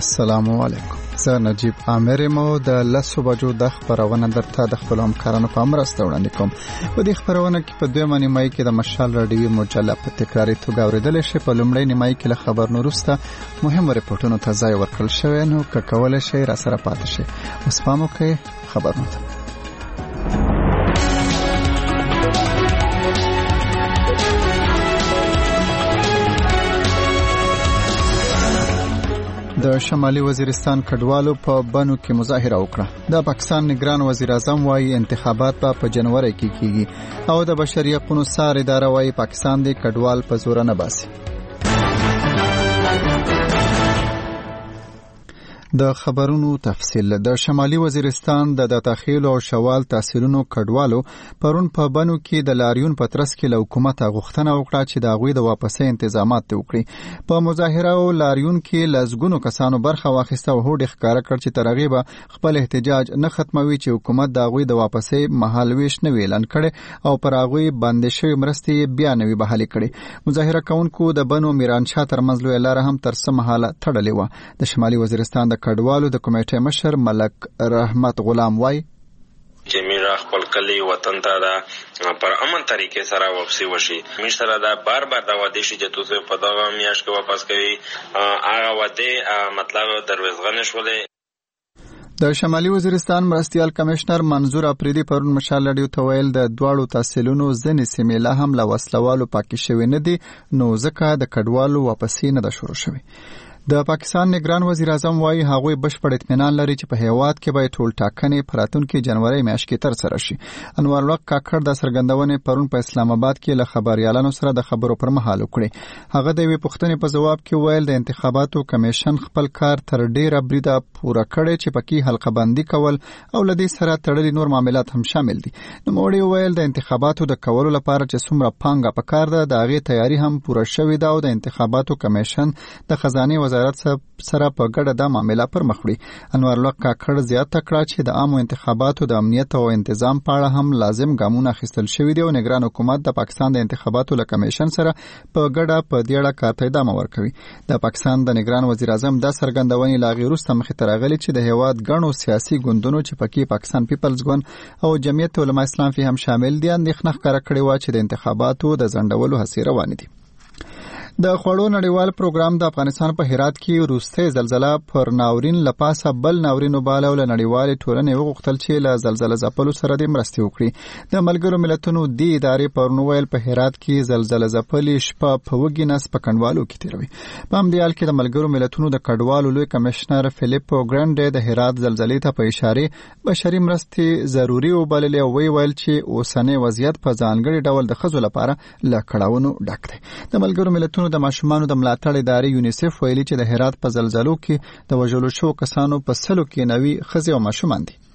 السلام علیکم. زه نجیب عامر مو د 10 بجو د خبرونه درته د خپل همکارانو په مرسته وړاندې کوم. په دې خبرونه کې په دویمه نیمایي کې د مشال رادیو مجله په تکراري توګه اوریدل شي. په لومړۍ نیمایي کې له خبرونو وروسته مهم ریپورتونو ته ځای ورکړل شوی، نو که کولای شئ را سره پاتې شئ. اوس پام وکړئ خبرونه ته. د شمالي وزیرستان کډوالو په بنو کې مظاهره وکړه. د پاکستان نگران وزیر اعظم وايي انتخابات په جنوري کې کیږي او د بشري حقوقو سار اداره وايي پاکستان د کډوال په زور نه باسي. د خبرونو تفصیل. د شمالي وزیرستان د داخلي او شوال تحصیلونو کډوالو پرون په بنو کې د لاریون په ترڅ کې له حکومت غوښتنه وکړه چې د غوي د واپسې تنظیمات وکړي. په مظاهره او لاریون کې لزګونو کسانو برخه واخیسته او هوډ ښکارا کړ چې ترغیبه خپل احتجاج نه ختموي چې حکومت د غوي د واپسې مهالويش نه ویلن کړي او پر غوي باندې شوی مرستې بیا نوي بحالي کړي. مظاهره کوونکو د بنو میرانشاه ترمنځ لوی لار هم تر څه مهاله تړلې و. د شمالي وزیرستان د کډوالو د کمیټې مشر ملک رحمت غلام وای چې میرا خپل کلی وطن ته دا پر امن طریقې سره واپسی وشي. موږ سره دا بار دا وعده شي چې تاسو په دغه میاشت کې واپس کوي. هغه وعده مطلب دروازغه نشولې. د شمالي وزیرستان مرستیال کمشنر منظور اپریدي پرون مشال رادیو ته ویل د دواړو تحصیلونو ځنې سیمې لا هم له وسلوالو پاکې شوی نه دي، نو ځکه د کډوالو واپسی نه ده شروع شوی. د پاکستان نگران وزیر اعظم وايي هغوی بشپړ اطمینان لري چې په هیواد کې به ټول ټاکنې په راتلونکي جنوري میاشت کې ترسره شي. انور الحق کاکړ د څرګندونې پرون په اسلام آباد کې له خبريالانو سره د خبرو پر مهال وکړي. هغه د یوې پوښتنې په جواب کې ویل د انتخاباتو کمیشن خپل کار تر ډیره بریده پوره کړی چې پکې حلقه بندي کول او لدې سره تړلي نور معاملات هم شامل دي. نو موړي ویل د انتخاباتو د کولو لپاره چې څومره پانګه پکار ده د هغې تیاری هم پوره شوې ده او د انتخاباتو کمیشن د خزانه وزارت سره په ګډه د معاملې پر مخ وړي. انور الحق کاکړ زیاته کړه چې د عامو انتخاباتو د امنیت او تنظیم په اړه هم لازم ګامونه اخیستل شوي دي او نگران حکومت د پاکستان د انتخاباتو له کمیشن سره په ګډه په دې اړه کار ته ادامه ورکوي. د پاکستان د نگران وزیر اعظم د څرګندونې لا غیر وروسته مخې ته راغلي چې د هیواد ګڼو سیاسي ګوندونو چې پکې پاکستان پیپلز ګوند او جمعیت علماء اسلام هم شامل دي اندېښنه ښکاره کړې و چې د انتخاباتو د ځنډولو هڅې روانې دي. د خوړو نړیوال پروګرام د افغانستان په هرات کې وروستۍ زلزلہ پر ناورین لپاسه بل ناورین وباله او نړیوال ټولنې وغوښتل چې له زلزلہ ځپلو سره د مرستې وکړي. د ملګرو ملتونو د ادارې پر نوویل په هرات کې زلزلہ ځپلې شپه په وګینس په کنوالو کې تیروي. په همدې حال کې د ملګرو ملتونو د کډوالو لوی کمشنر فلیپو ګرانډ د هرات زلزلې ته په اشاره بشري مرستې ضروري وبللې او ویل چې اوسنۍ وضعیت په ځانګړي ډول د ښځو لپاره له کړاوونو ډک دی. د ملګرو ملتونو د ماشومانو د ملاتړ ادارې یونیسف ویلي چې د هرات په زلزلو کې د وژلو شو کسانو په سلو کې نوي ښځې او ماشومان دي.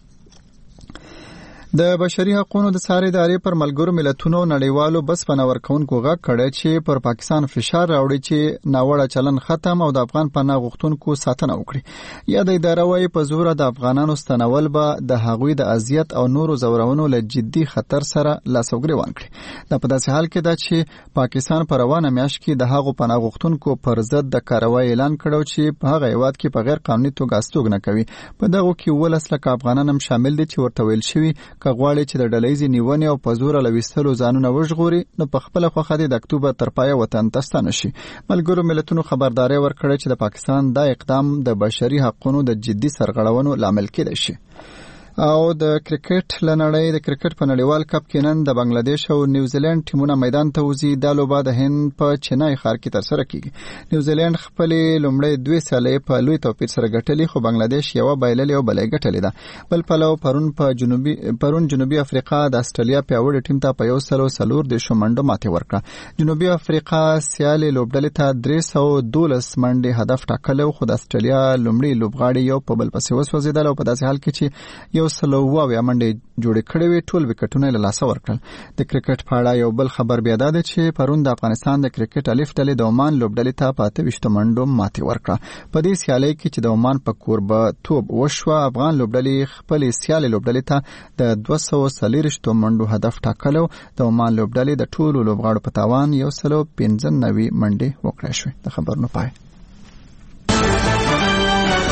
د بشري حقوقو د ساري ادارې پر ملګرو ملتونو نړیوالو بس پناه ورکوونکو غږ کړی چې پر پاکستان فشار راوړي چې ناوړه چلن ختم او د افغان پناه غوښتونکو ساتنه وکړي. یا د اداره وايي په زور د افغانانو ستنول به د هغوی د اذیت او نورو زورونو له جدي خطر سره لاس او ګریوان کړي. دا په داسې حال کې ده چې پاکستان په روانه میاشت کې د هغو پناه غوښتونکو پر ضد د کاروای اعلان کړو چې په هغه هیواد کې په غیر قانوني توګه استوګنه کوي. په دغه کې 12 لک افغانان هم شامل دي چې ورته ویل شوی که غواړي چې د ډلهیزې نیونې او په زوره له ویستلو ځانونه وژغوري نو په خپله خوښه دې د اکتوبر تر پایه وطن ته ستانه شي. ملګرو ملتونو خبرداری ورکړی چې د پاکستان دا اقدام د بشري حقوقو د جدي سرغړونو لامل کېدای شي. او د کرکټ لنړۍ د کرکټ په نړیوال کپ کې نن د بنگلاديش او نیوزیلند ټیمونه میدان ته وځي. د لوبه د هند په چنای ښار کې ترسره کیږي. نیوزیلند خپل لومړی 2 سالې په لوی توپیر سره ګټلې خو بنگلاديش یو بایللې او بلې ګټلې ده. بل پلو پرون جنوبي افریقا د استرالیا پیاوړي ټیم ته په 104 د شومنډو ماته ورکړه. جنوبي افریقا سیالي لوبډلې ته 312 منډې هدف ټاکلو خو د استرالیا لومړی لوبغاړي یو په بل پسې وسوځیدل او په داسې حال کې چې یو سلوه منډې جوړې کړې وي ټول وکټونه له لاسه ورکړل. د کرکټ په اړه یو بل خبر بیا ده چې پرون د افغانستان د کرکټ الف ډلې د عمان لوبډلې ته په 28 منډو ماتې ورکړه. په دې سیالۍ کې چې د عمان په کوربه‌توب وشوه افغان لوبډلې خپل سیالي لوبډلې ته د 240 منډو هدف ټاکلو. د عمان لوبډلې د ټولو لوبغاړو په تاوان 195 منډې وکړې شوې. د خبرونو پای.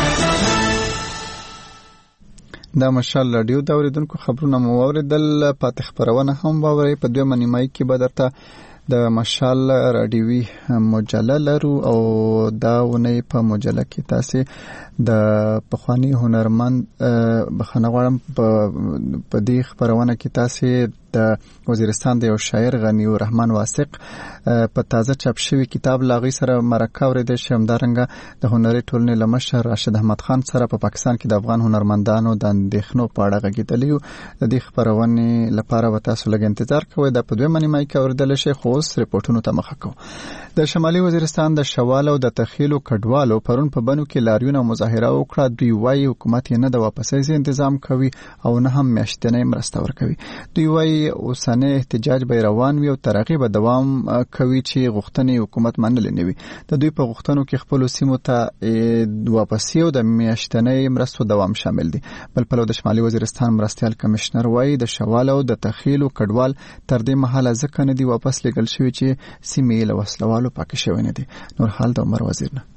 دا مشال رادیو د اوریدونکو خبرونه مو اوریدل. پاتې خبرونه هم واورئ. په دویمه نیمایي کې به درته د مشال رادیوي مجله لرو او دا ونې په مجله کې تاسو د پخوانی هنرمند بخښنه غواړم په دې خبرونه کې تاسو د وزیرستان د یو شاعر غنی الرحمن واثق په تازه چاپ شوی کتاب لاغي سره مرکه ورېدل شم. دارنګه د هنري ټولنې لمشر راشد احمد خان سره په پاکستان کې د افغان هنرمندانو د اندېښنو په اړه غږېدلی. د دې خبرونې لپاره به تاسو لږ انتظار کوئ. د په دویمه نیمایي کې اوریدل شي. خو اوس ریپورتونو ته مخه کوو. د شمالي وزیرستان د شوال او د تخیلو کډوالو پرون په بنو کې لاریون مظاهره وکړه. دوی وايي حکومت یې نه د واپسۍ تنظیم کوي او نه هم میاشتنۍ مرسته ورکوي. دوی وايي اوسنۍ احتجاج به روان وي او تر هغې به دوام کوي چې غوښتنې حکومت منلې نه وي. د دوی په غوښتنو کې خپلو سیمو ته واپسۍ او د میاشتنۍ مرستو دوام شامل دي. بل پلو د شمالي وزیرستان مرستیال کمشنر وايي د شوال او د تخیلو کډوال تر دې مهاله ځکه نه دي واپس لېږل شوي چې سیمې له وسلوالو پاکې شوی نه دي. نور حال د عمر وزیر نه.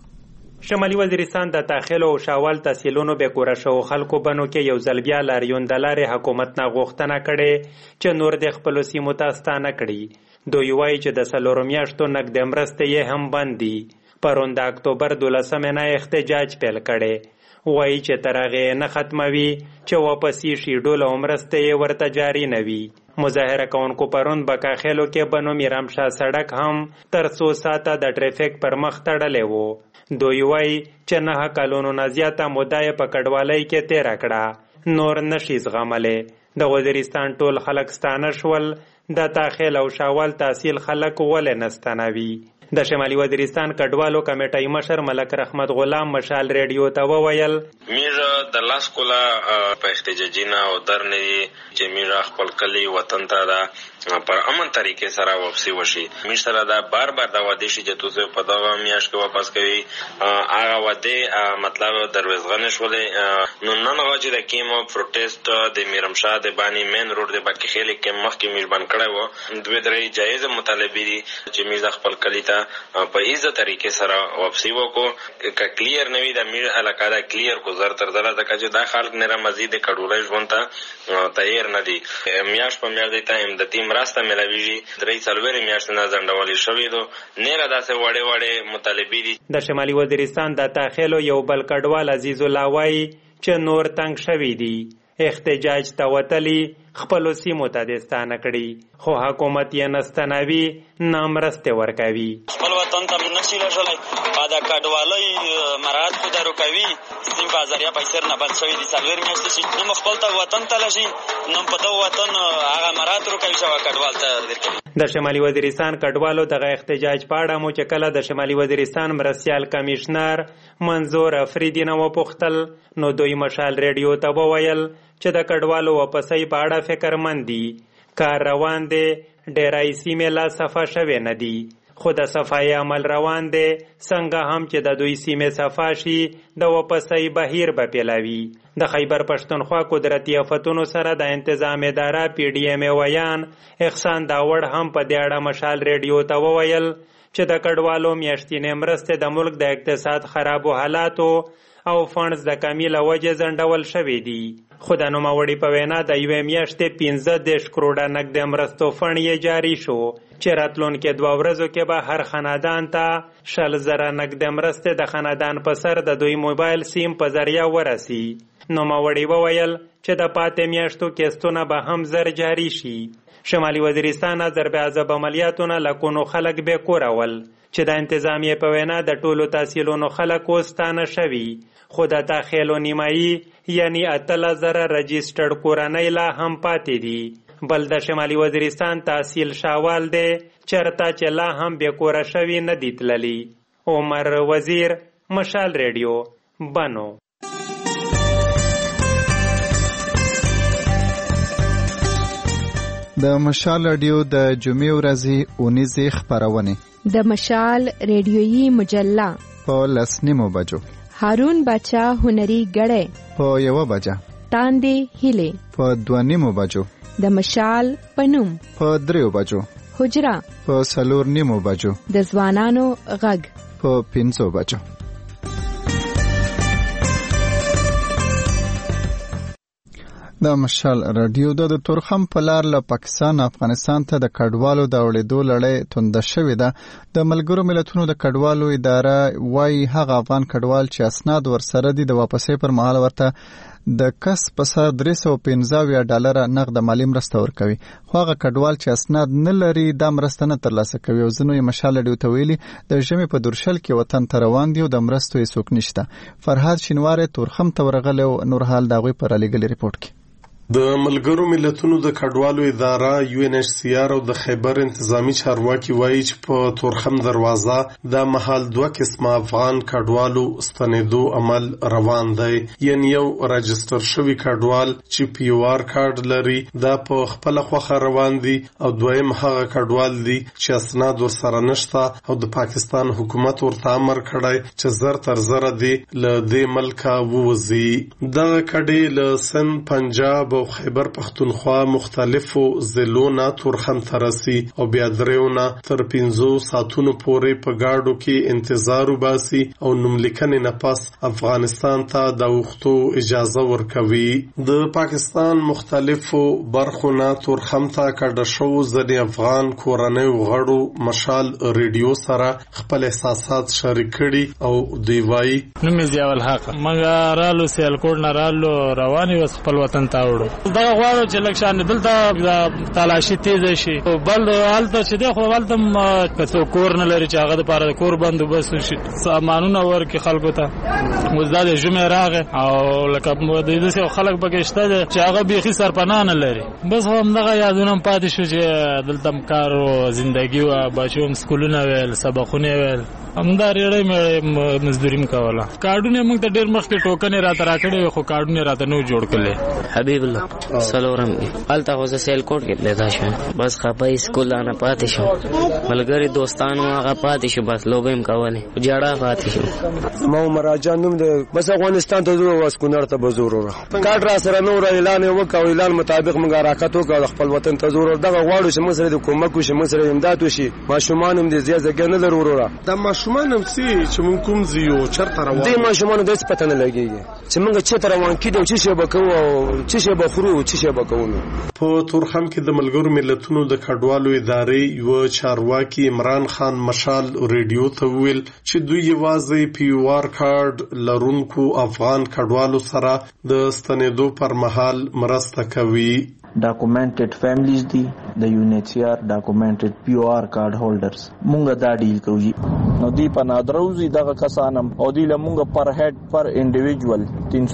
شمالي وزیرستان د تاخیل او شاول تحصیلونو به کور شو خلکو بنو کې یو ځل بیا لاریون د لارې حکومت نه غوښتنه کړي چې نور د خپل سیمو ته ستانه کړي. دوی وایي چې د څلورو میاشتو نقد مرستې یې هم بند دي. پرون د اکتوبر 12 نه احتجاج پیل کړي. وایي چې تر هغې نه ختموي چې واپسې شي ډوله مرستې یې ورته جاري نه وي. مظاهره کوونکو پرون بکاخیلو کې بنو میرامشاه سړک هم تر 100 ساعته د ټریفیک پر مخ تړلی وو. دوی وایي چې 9 کلونو نه زیاته موده یې په کډوالۍ کې تېره کړه. نور نشي زغملی. د وزیرستان ټول خلک ستانه شول. د تاخیل او شاول تحصیل خلک ولې نه ستانوي؟ د شمالي وزیرستان کډوالو کمیټې مشر ملک رحمت غلام مشال ریډیو ته وویل میرا د لاس کولا په احتجاجینا او درنې چې میرا خپل کلی وطن ته دا پر امن طریقې سره واپسی وشي. میر سره دا بار دا وعده شي چې تاسو په دا میاش کې واپس کوي. هغه وعده مطلب دروازغنه شولې. نو نن غواړي د کیمو پروتست د میرمشاه د بانی مین روډ د باقي خلک کې مخکې میر بن کړی وو. دوی درې جایز مطالبه دي چې میر خپل کلی ته په ایزه طریقې سره واپسی وکړو. ک کلیر نوی د میر علاقه دا کلیر کو زر تر دره د کجه دا خلک نه مزید کډوړې ژوند ته تیار نه دي. میاش په میاش د تایم د تیم راسته ملاویږي. درې څلورې میاشتې نه ځنډولې شوې دو. نه را داسې وړې وړې مطالبې دي. د شمالي وزیرستان د تاخیلو یو بل کډوال عزیز الله وایي چې نور تنگ شوي دي. احتجاج ته وتلی خپلو سیمو ته د ستانه کړي خو حکومت یې نه ستنوي نه مرستې ورکوي. خپل وطن ته نشي لږلی د کډوالۍ مراعات خو درو کوي. سیم په ذریعه پیسې نه بند شوي دي. څلور میاشتې چې نو خپل ته وطن ته لږي نو په دغه وطن هغه مراعات ورکوي چې کډوال ته درکوي. د شمالي وزیرستان کډوالو دغه احتجاج په اړه مو چې کله د شمالي وزیرستان مرستیال کمشنر منظور افریدي نه وپوښتل نو دوی مشال ریډیو ته وویل چې د کډوالو واپسۍ په اړه فکرمند دي. کار روان دی. ډیری سیمې لا صفا شوې نه دي خو د صفایي عمل روان دی. څنګه هم چې د دوی سیمې صفا شي د واپسۍ بهیر به پیلوي. د خیبر پښتونخوا قدرتي آفتونو سره د انتظام اداره پی ډي ایم ویان احسان داوړ هم په دې اړه مشال ریډیو ته وویل چې د کډوالو میاشتنۍ مرستې د ملک د اقتصاد خرابو حالاتو او فنډز د کمی له وجې ځنډول شوي دي. خو د نوموړي په وینا د یوې میاشتې 15 کروړه نقد مرستو فنډ یې جاري شو چې راتلونکي 2 ورځو کې به هر خاندان ته 100,000 نقد مرستې د خاندان په سر د دوی موبایل سیم په ذریعه ورسي. نوموړي وویل چې د پاتې میاشتو کیستونه به هم زر جاري شي. شمالي وزیرستان ضرب عذاب عملیاتونه لکونو خلک به کورول چې د انتظامیې په وینا د ټولو تحصیلونو خلک وستانه شوي خو د تاخیلو نیمایي یعنی 18,000 رجیسټرډ کورنۍ لا هم پاتې دي. بل د شمالي وزیرستان تحصیل شاوال دی چرته چې لا هم بې کوره شوي نه دي تللي. عمر وزیر مشال ریډیو بنو. د مشال رادیو د جمعې ورځې اونیزې خپرونې د مشال ریډیویي مجله په 10:30 بجو. هارون بچا هنري غړې په 1 بجه. تاندې هیلې په 2:30 بجو. د مشال پنوم په 3 بجو. حجرا په 4:30 بجو. د ځوانانو غږ په 5 بجو. د مشال رادیو د تورخم په لار له پاکستان افغانستان ته د کډوالو د وړېدو لړۍ تونده شوې ده. د ملګرو ملتونو د کډوالو اداره وايي هغه افغان کډوال چې اسناد ورسره دي د واپسې پر مهال ورته د کس په سر $315 نقد مالی مرسته ورکوي. خو هغه کډوال چې اسناد نه لري دا مرسته نه ترلاسه کوي او ځینو یې مشال رادیو ته ویلي د ژمي په دورشل کې وطن ته روان دي او د مرستو یې څوک نشته. فرهاد شینواری تورخم ته ورغلی او نور حال د هغوی په رالیږلي ریپورټ کې. د ملګرو ملتونو د کډوالو اداره UNHCR او د خیبر انتظامی چارواکي وایي چې په تورخم دروازه د مهال 2 قسمه افغان کډوالو ستنېدو عمل روان دی. یعنی یو راجستر شوی کډوال چې PR کارت لري دا په خپل خوخه روان دي او دویم هغه کډوال دي چې اسناد ورسره نشته او د پاکستان حکومت ورته امر کړی چې زر تر زر دي له دې ملکه ووځي. دغه کډې له سند، پنجاب او خیبر پختونخوا مختلفو ضلعو نه تورخم ته رسي او بیا دریونه تر 15 ساعتونو پورې په ګاډو کې انتظار وباسي او نوملیکنې نه پس افغانستان ته د وختو اجازه ورکوي. د پاکستان مختلفو برخو نه تورخم ته کډه شو ځینې افغان کورنۍ غړو مشال رادیو سره خپل احساسات شریک کړي او دوی وایي نوم یې ضیاء الحق مګر رالو سیالکوټ نه رالو رواني وس خپل وطن ته وړو. دا غواړو چې لکشان دلته تلاشي تیز شي. بل حالت چې دی خو ولته کڅو کور نه لري چې هغه د پاره کور بندوبست شي سامانونه ورکي خلکو ته. وزداد جمعه راغه او لکه د دې خلک بګشته چې هغه بيخي سرپناه نه لري. بس هم دغه یادونه پاتې شو چې دلته کار او ژوندۍ او بچوم سکولونه ویل سبقونه ویل همدا ریړې مزدوریم کوله. کارډونه موږ ته ډېر مخکې ټوکنې راته راکړې خو کارډونه راته نو جوړ کړل. حبیب الله سلورم الته خو سیل کوټ کې پیدا شو بس خپای سکول نه پاتې شو ملګری دوستانو هغه پاتې شو بس لوبیم کوله جړه پاتې شو. ما مراجعه نوم ده بس افغانستان ته زو واس کونړ ته بزور کارت را سره نور اعلان وکاو اعلان مطابق موږ راکټو کړ خپل وطن ته زور دغه غواړو چې موږ سره د کومک وشي موږ سره امداد وشي. ماشومان هم دې زیاده نه ضروره د ماشومان هم چې موږ کوم زیو چرته روان دي ماشومان د څه پته نه لګيږي چې موږ چته روان کیدو چې شی بکو او چې شی بخرو چې شی بکو. په تورخم کې د ملګرو ملتونو د کډوالو ادارې یو چارواکي عمران خان مشال رادیو ته ویل چې دوی یوازې PR کارت لرونکو افغان کډوالو سره د ستنېدو پر مهال مرسته کوي. documented families دي د UNHCR documented PR card holders مونږ دا ډیل کوي نو دی په نادروزي دغه کسانم او دی لمونږ پر هډ پر انډیویډوال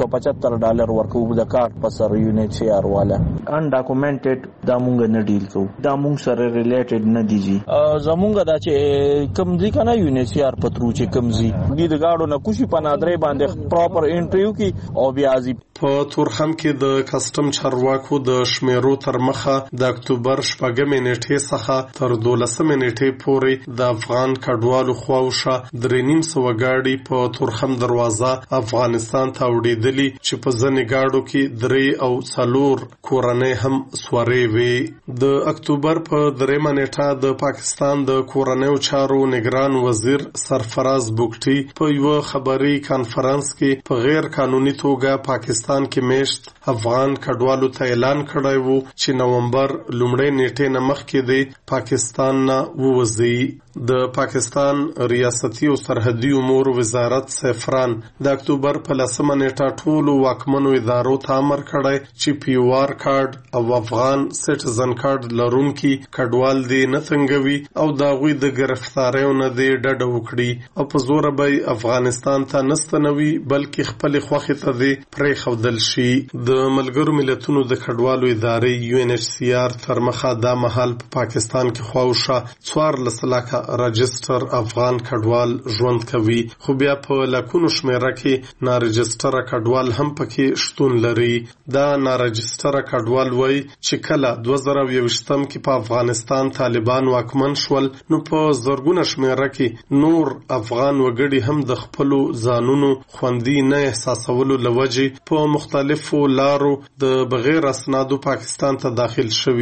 $375 ورکو د کارت په سر UNHCR والا ان documented دا مونږ نه ډیل کوو دا مونږ سره ریلیټډ نه دیږي. زمونږ دا چې کم دی کنه UNHCR پترو چې کم زی دی د گاډو نه کوشي په نادرې باندې پراپر انټریو کی او بیا ازي. په تورخم کې د کسٹم چارواکو د شمیرو تر مخه د اکتوبر 4 نیټې څخه تر 12 نیټې پورې د افغان کډوالو خواوشه 300 گاډي په تورخم دروازه افغانستان ته وړېدلي چې په ځنې گاډو کې 3 او 4 کورنۍ هم سوارې وي. د اکتوبر په 3 نیټه د پاکستان د کورنۍ چارو نگران وزیر سرفراز بوګټي په یو خبري کانفرنس کې په غیر قانوني توګه پاکستان کې میشت افغان کډوالو ته اعلان کړی وو چې نومبر لومړۍ نیټې نه مخکې د پاکستان نه ووځي. د پاکستان ریاستي او سرحدي امور وزارت سفران د اکتوبر په 10 نیټه ټولو واکمنو ادارو ته امر کړی چې PR کارت او افغان سټیزن کارت لرونکي کډوال دي نه څنګهوي او دا غوي د گرفتاریو نه دی ډډه وکړي او په زور به افغانستان ته نستنوي بلکې خپل خوخه ته دی پرې خودل شي. د ملګرو ملتونو د کډوالو ادارې UNHCR تر مخه دا مهال په پاکستان کې خواوشه 14 لکه راجستر افغان کډوال ژوند کوي خو بیا په لکونو شمیره کې نارجستر کډوال هم پکې شتون لري. دا نارجستر کډوال وای چې کله 2021 کې په افغانستان طالبان واکمن شول نو په زرګونه شمیره کې نور افغان وګړي هم د خپل ځانونو خوندي نه احساسولو لوجه په مختلفو لارو د بغیر اسنادو پاکستان ته داخل شوي چې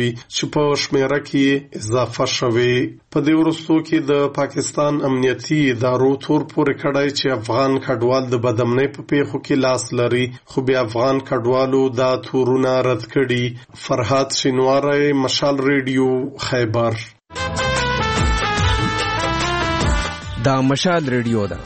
چې په شمیره کې اضافه شوې. په دې وروستو کې د پاکستان امنیتي ادارو تور پورې کړی چې افغان کډوال د بدامنۍ په پیښو کې لاس لري، خو بیا افغان کډوالو دا تورونه رد کړي. فرهاد شینواری، مشال ریډیو، خیبر. دا مشال ریډیو ده.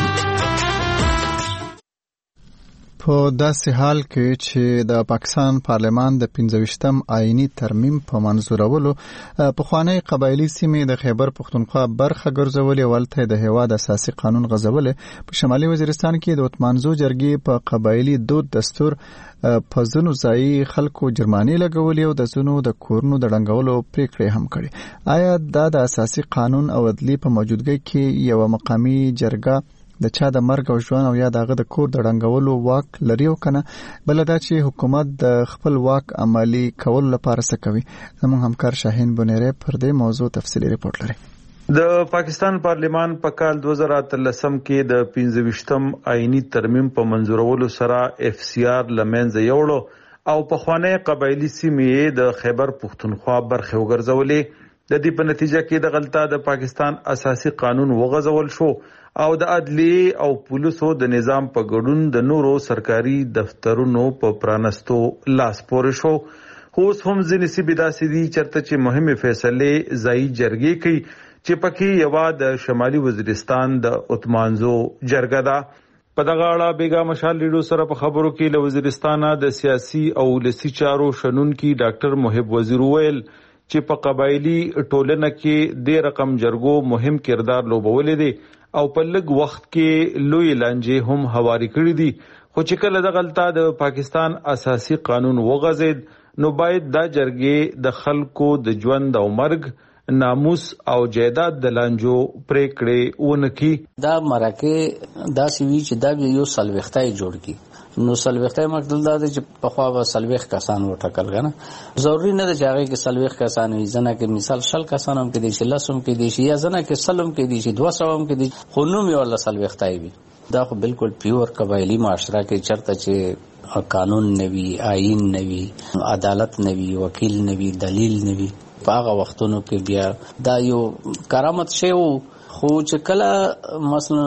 په داسې حال کې چې د پاکستان پارلمان د 25م آئینی ترمیم په منظورولو پخوانی قبایلی سیمې د خیبر پختونخوا برخه ګرځولې، ولته د هیواد اساسي قانون غځولې. په شمالي وزیرستان کې د اتمانزو جرګې په قبایلی دود دستور په ځینو ځایي خلکو جرمانې لګولې او د ځینو د کورونو د ړنګولو پریکړې هم کړې. آیا دا د اساسي قانون او عدلي په موجودګۍ کې یو مقامي جرګه د چا د مرګ او ژوند او یا دغه د کور د ړنګولو واک لري او کنه؟ بل دا چې حکومت د خپل واک عملی کولو لپاره څه کوي؟ زموږ همکار شاهین بنيري پر دې موضوع تفصیلي رپورټ لري. د پاکستان پارلمان په کال 2013 کې د 25م آئینی ترمیم په منظورولو سره اف سی آر لمنځه یوړو او په خوانی قبایلی سیمې د خیبر پختونخوا برخه وګرځولې. د دې په نتیجه کې د غلطه د پاکستان اساسي قانون وغځول شو او د عدلی او پولیسو د نظام په ګډون د نورو سرکاري دفترونو په پرانستو لاس پورې شو. خو اوس هم ځینې سیمې داسې دي چېرته چې مهمې فیصلې ځایي جرګې کوي چې پکې یوه د شمالي وزیرستان د اتمانزو جرګه ده. په دغه اړه بیګا مشال ریډیو سره په خبرو کې له وزیرستانه د سیاسي او ولسي چارو شنونکي ډاکټر محب وزیر وویل چې په قبایلی ټولنه کې د رقم جرګو مهم کردار لوبولې دي او په لږ وخت کې لوی لانجې هم هواري کړې دي. خو چې کله د غلطه د پاکستان اساسي قانون وغځید نو باید دا جرګې د خلکو د ژوند او مرګ، ناموس او جایداد د لانجو پریکړې ونکړي. دا مرکه داسې وی چې دا یو سلوختای جوړ کی نو سلوختای مقصد دا چې په خوا به سلوخ کسان وټکل غنه ضروری نه ده چې هغه کې سلوخ کسان وي، ځنه کې مثال شل کسان هم کې دي چې لسم کې دي یا ځنه کې سلم کې دي چې 200 هم کې دي، خو نوم یو الله سلوختای وي. دا خو بالکل پیور قبایلی معاشره کې چرته چې قانون نوي، آئین نوي، عدالت نوي، وکیل نوي، دلیل نوي، په هغه وختونو کې بیا دا یو کرامت شی وو. خو چې کله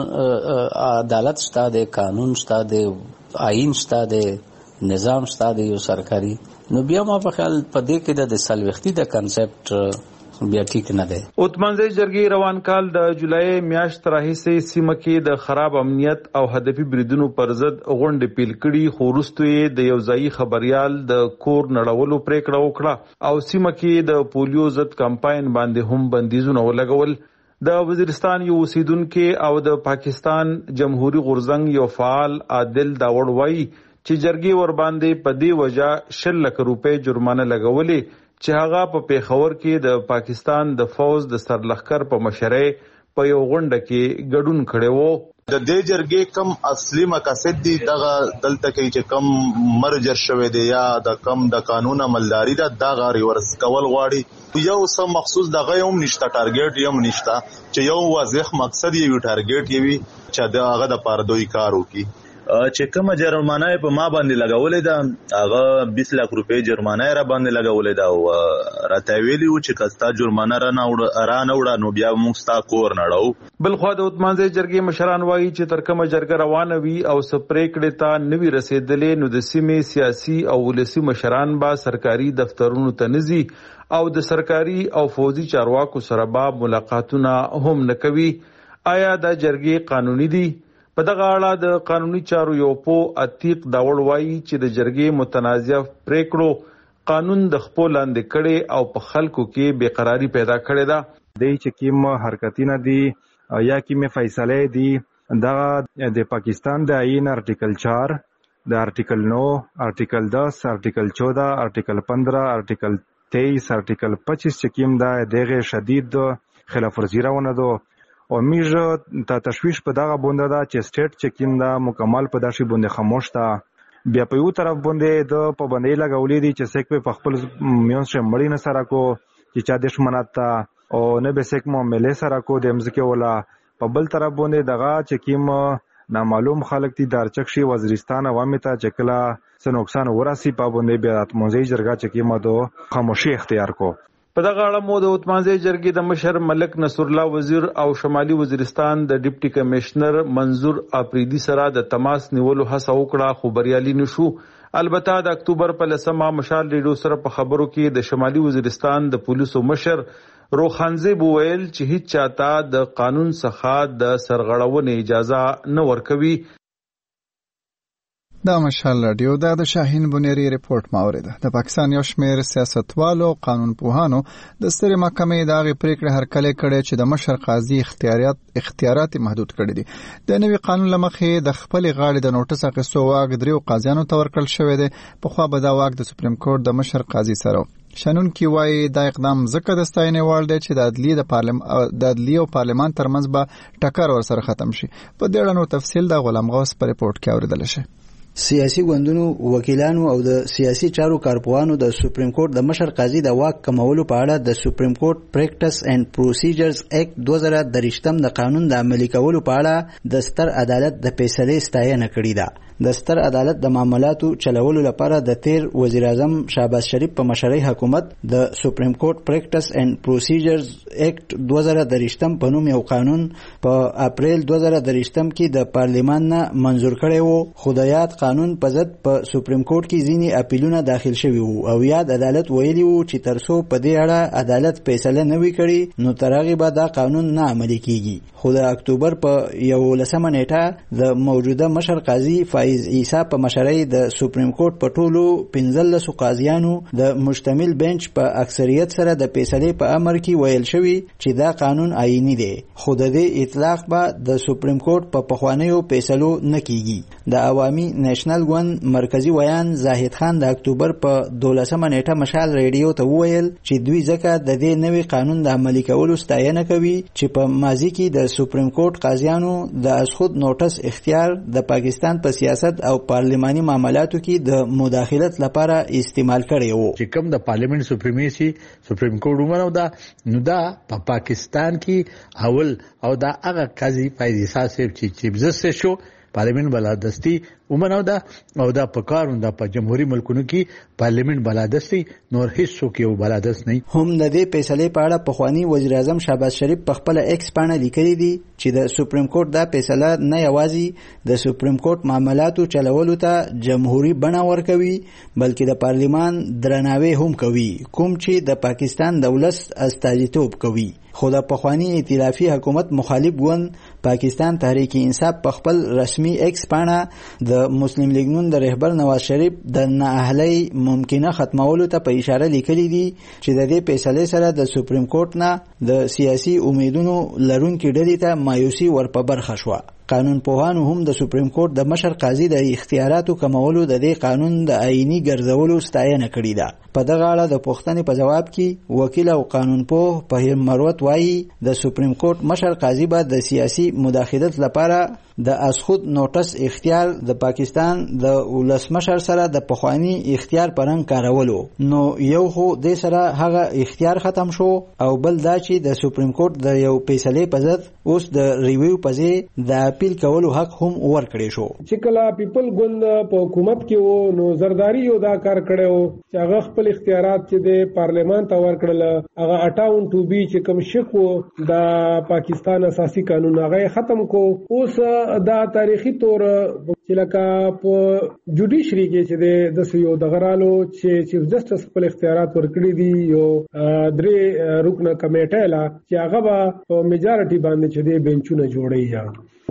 مثلا عدالت شته د قانون شته د آئین شته د نظام شته د یو سرکاري، نو بیا ما په خیال په دې کې د سلوختی د کنسپټ بیا ټیک نه دی. اتمانزي جرګې روان کال د جولای میاشت راهیسې سیمه کې د خراب امنیت او هدفي بریدونو پر ضد غونډې پیل کړي، خو وروسته یې د یو ځایي خبريال د کور نړولو پریکړه وکړه او سیمه کې د پولیو ضد کمپاین باندې هم بندیزونه ولګول. د وزیرستان یو اوسیدونکو او د پاکستان جمهوریت غورځنګ یو فعال عادل داوړ وایي چې جرګې ور باندې په دې وجہ 10 لک روپے جرمانه لګولې چې هغه په پیښور کې د پاکستان د فوج د سرلښکر په مشرۍ په یو غونډه کې ګډون کړي وو. د دې جرګې کم اصلي مقاصد دي دغه دلته کې چې کم مرجر شوی دی یا د کم د قانون عملداري دا غاري ورس کول غواړي، یو څه مخصوص دغه هم نشته، ټارګټ هم نشته چې یو واضح مقصد یې ټارګټ یې وي چې دغه د پاردوی کار وکړي. چې کومه جرمانه په ما باندې لګولې ده هغه 20 لک روپے جرمانه را باندې لګولې ده او راته ویلي و چې کستا جرمانه را نه وړه نو بیا موږ ستا کور نړو. بلخوا د اتمانزي جرګې مشران وایي چې تر کومه جرګه روانه وي او سپریکړې ته نوي رسیدلې نو د سیمې سیاسي او ولسي مشران با سرکاري دفترونو ته نزي او د سرکاري او فوجي چارواکو سره به ملاقاتونه هم نکوي. آیا دا جرګې قانوني دي؟ په دغه اړه د قانوني چارو یو پو عتیق داوړ وایي چې د جرګې متنازع پریکړو قانون د خپل لاندې کړي او په خلکو کې بیقراری پیدا کړي ده. د چې کوم حرکتونه دي یا کوم فیصله دي دا د پاکستان د آئین ارټیکل 4 د ارټیکل 9 ارټیکل 10 ارټیکل 14 ارټیکل 15 ارټیکل 23 ارټیکل 25 چې کوم دا دغه شدید خلاف ورزي راونه دو او میږه ته تشویش په دغه بونده دا چې سټیټ چې کوم دا مکمل په داشي بونده خاموش تا بیا په یو طرف باندې د پابندۍ لګولې دي چې سیک په خپل میون شه مړی نه سره کو چې چا دښمنات تا او نه به سیک مو ملي سره کو د مزکه ولا په بل طرف باندې دغه چې کوم نامعلوم خلک دي دارچکشي وزیرستان عوامي ته چکلا څه نقصان وراسي په باندې بیا اتمنځي جرګه چې کوم دو خاموشي اختیار کو. په دغه اړه مو د عثمانزی جرګې د مشر ملک نصرالله وزیر او شمالي وزیرستان د ډیپټي کمشنر منظور اپریدي سره د تماس نیولو هڅه وکړه خو بریالي نشو. البته د اکتوبر په 10 مشال ریډیو سره په خبرو کې د شمالي وزیرستان د پولیسو مشر روخانزیب وویل چې هیڅ چاته د قانون څخه د سرغړونې اجازه نه ورکوي. دا مشال رادیو د شاهین بنيري ریپورت ماوریده. د پاکستان یو شمېر سیاستوالو قانون پوهانو د سترې محکمې د هغې پریکړې هرکلی کړې چې د مشر قاضي اختیارات محدود کړي دي. د نوي قانون له مخې د خپلې غاړې د نوټس اخیستو واک 3 قاضیانو ته ورکړل شوی دی. پخوا به دا واک د سپریم کورټ د مشر قاضي سره شنونکي وایي دا اقدام ځکه د ستاینې وړ دی چې د عدلیې او پارلمان ترمنځ به ټکر ورسره ختم شي. په دې اړه نور تفصیل د غلام غوث په ریپورت کې اوریدل شي. سیاسي ګوندونو وکیلانو او د سیاسي چارو کارپوهانو د سپریم کورټ د مشر قاضي د واک کمولو په اړه د سپریم کورټ پریکټس اینڈ پروسیجرز ایکټ 2023 د قانون د عملي کولو په اړه د ستر عدالت د فیصلې ستاینه کړې ده. د ستر عدالت د معاملاتو چلولو لپاره د تیر وزیر اعظم شهباز شریف په مشرۍ حکومت د سپریم کورټ پریکټس اینڈ پروسیجرز ایکټ 2023 په نوم یو قانون په اپریل 2023 کې د پارلیمان نه منظور کړی وو. خو د یاد قانون په ضد په سپریم کورټ کې ځینې اپیلونه داخل شوي وو او یاد عدالت ویلي وو چې ترڅو په دې اړه عدالت فیصله نه وي کړې نو تر هغې به دا قانون نه عملي کیږي. خو د اکتوبر په 11 نیټه د موجوده مشر قاضي فایز عیسی په مشرۍ د سپریم کورټ په ټولو 15 قاضیانو د مشتمل بنچ په اکثریت سره د فیصلې په امر کې ویل شوی چې دا قانون آئینی دی. خو د دې اطلاق به د سپریم کورټ په پخوانیو فیصلو نه کیږي. د عوامي نېشنل ګوند مرکزی ویان زاهد خان د اکتوبر په 12 نیټه مشال ریډیو ته وویل چې دوی ځکه د دې نوي قانون د عملي کولو ستاینه کوي چې په ماضي کې د سپریم کورټ قاضیانو د ازخود نوټس اختیار د پاکستان په سیاست او پارلماني معاملاتو کې د مداخلت لپاره استعمال کړي وو. چې کوم د پارلیمنت سپریمیسی سپریم کورټ ومنو نو دا په پاکستان کې اول او دا هغه قاضي فایز عیسی صاحب چې چیف جسټس شو پارلیمنت بلادستی ومنو دا او دا په کارون دا په جمهوریت ملکونو کې پارلیمنت بلادستی نور هیڅ څوک یو بلادست نه. هم د دې فیصلې په اړه پخوانی وزیر اعظم شهباز شریف په خپل ایکس باندې لیکلي دي چې د سپریم کورټ دا فیصله نه یوازې د سپریم کورټ معاملاتو چلولو ته جمهوریت بڼه ورکوي بلکې د پارلیمان درناوی هم کوي کوم چې د پاکستان دولت استازیتوب کوي. خو د پخوانی ائتلافي حکومت مخالف ګوند پاکستان تحریک انصاف په خپل رسمي ایکس باندې د مسلم لیگ نون د رهبر نواز شریف د نااهلۍ ممکنه ختمولو ته په اشاره لیکلي دي چې د دې فیصلې سره د سپریم کورټ نه د سیاسي امیدونو لرونکي ډلې ته مایوسي ورپه برخه شوه. قانون پوهانو هم د سپریم کورټ د مشر قاضي د اختیاراتو کمولو د دې قانون د آئینی ګرځولو ستاینه کړې ده. په دغه اړه د پوښتنې په جواب کې وکیل او قانون پوه فهیم مروت وایي د سپریم کورټ مشر قاضي به د سیاسي مداخلت لپاره د ازخود نوټس اختیار د پاکستان د ولسمشر سره د پخوانی اختیار پرنګ کارولو. نو یو خو د سره هغه اختیار ختم شو او بل دا چې د سپریم کورټ د یو فیصلې په ضد اوس د ریویو په ځای د اپیل کولو حق هم ورکړی شو. چې کله پیپل ګوند په حکومت کې وو نو زرداری یو دا کار کړو چې هغه خپل اختیارات چې د پارلیمان ته ورکړل هغه 58 چې کوم شک وو د پاکستان اساسي قانون هغه ختم کو. اوس دا تاریخي تور چې لکه په جوډیشري کې چې د یو دغرالو چې چیف جسټس خپل اختیارات ورکړي دي یو 3 رکنه کمیټه لا چې هغه په میجارټي باندې چې د بنچونه جوړي یا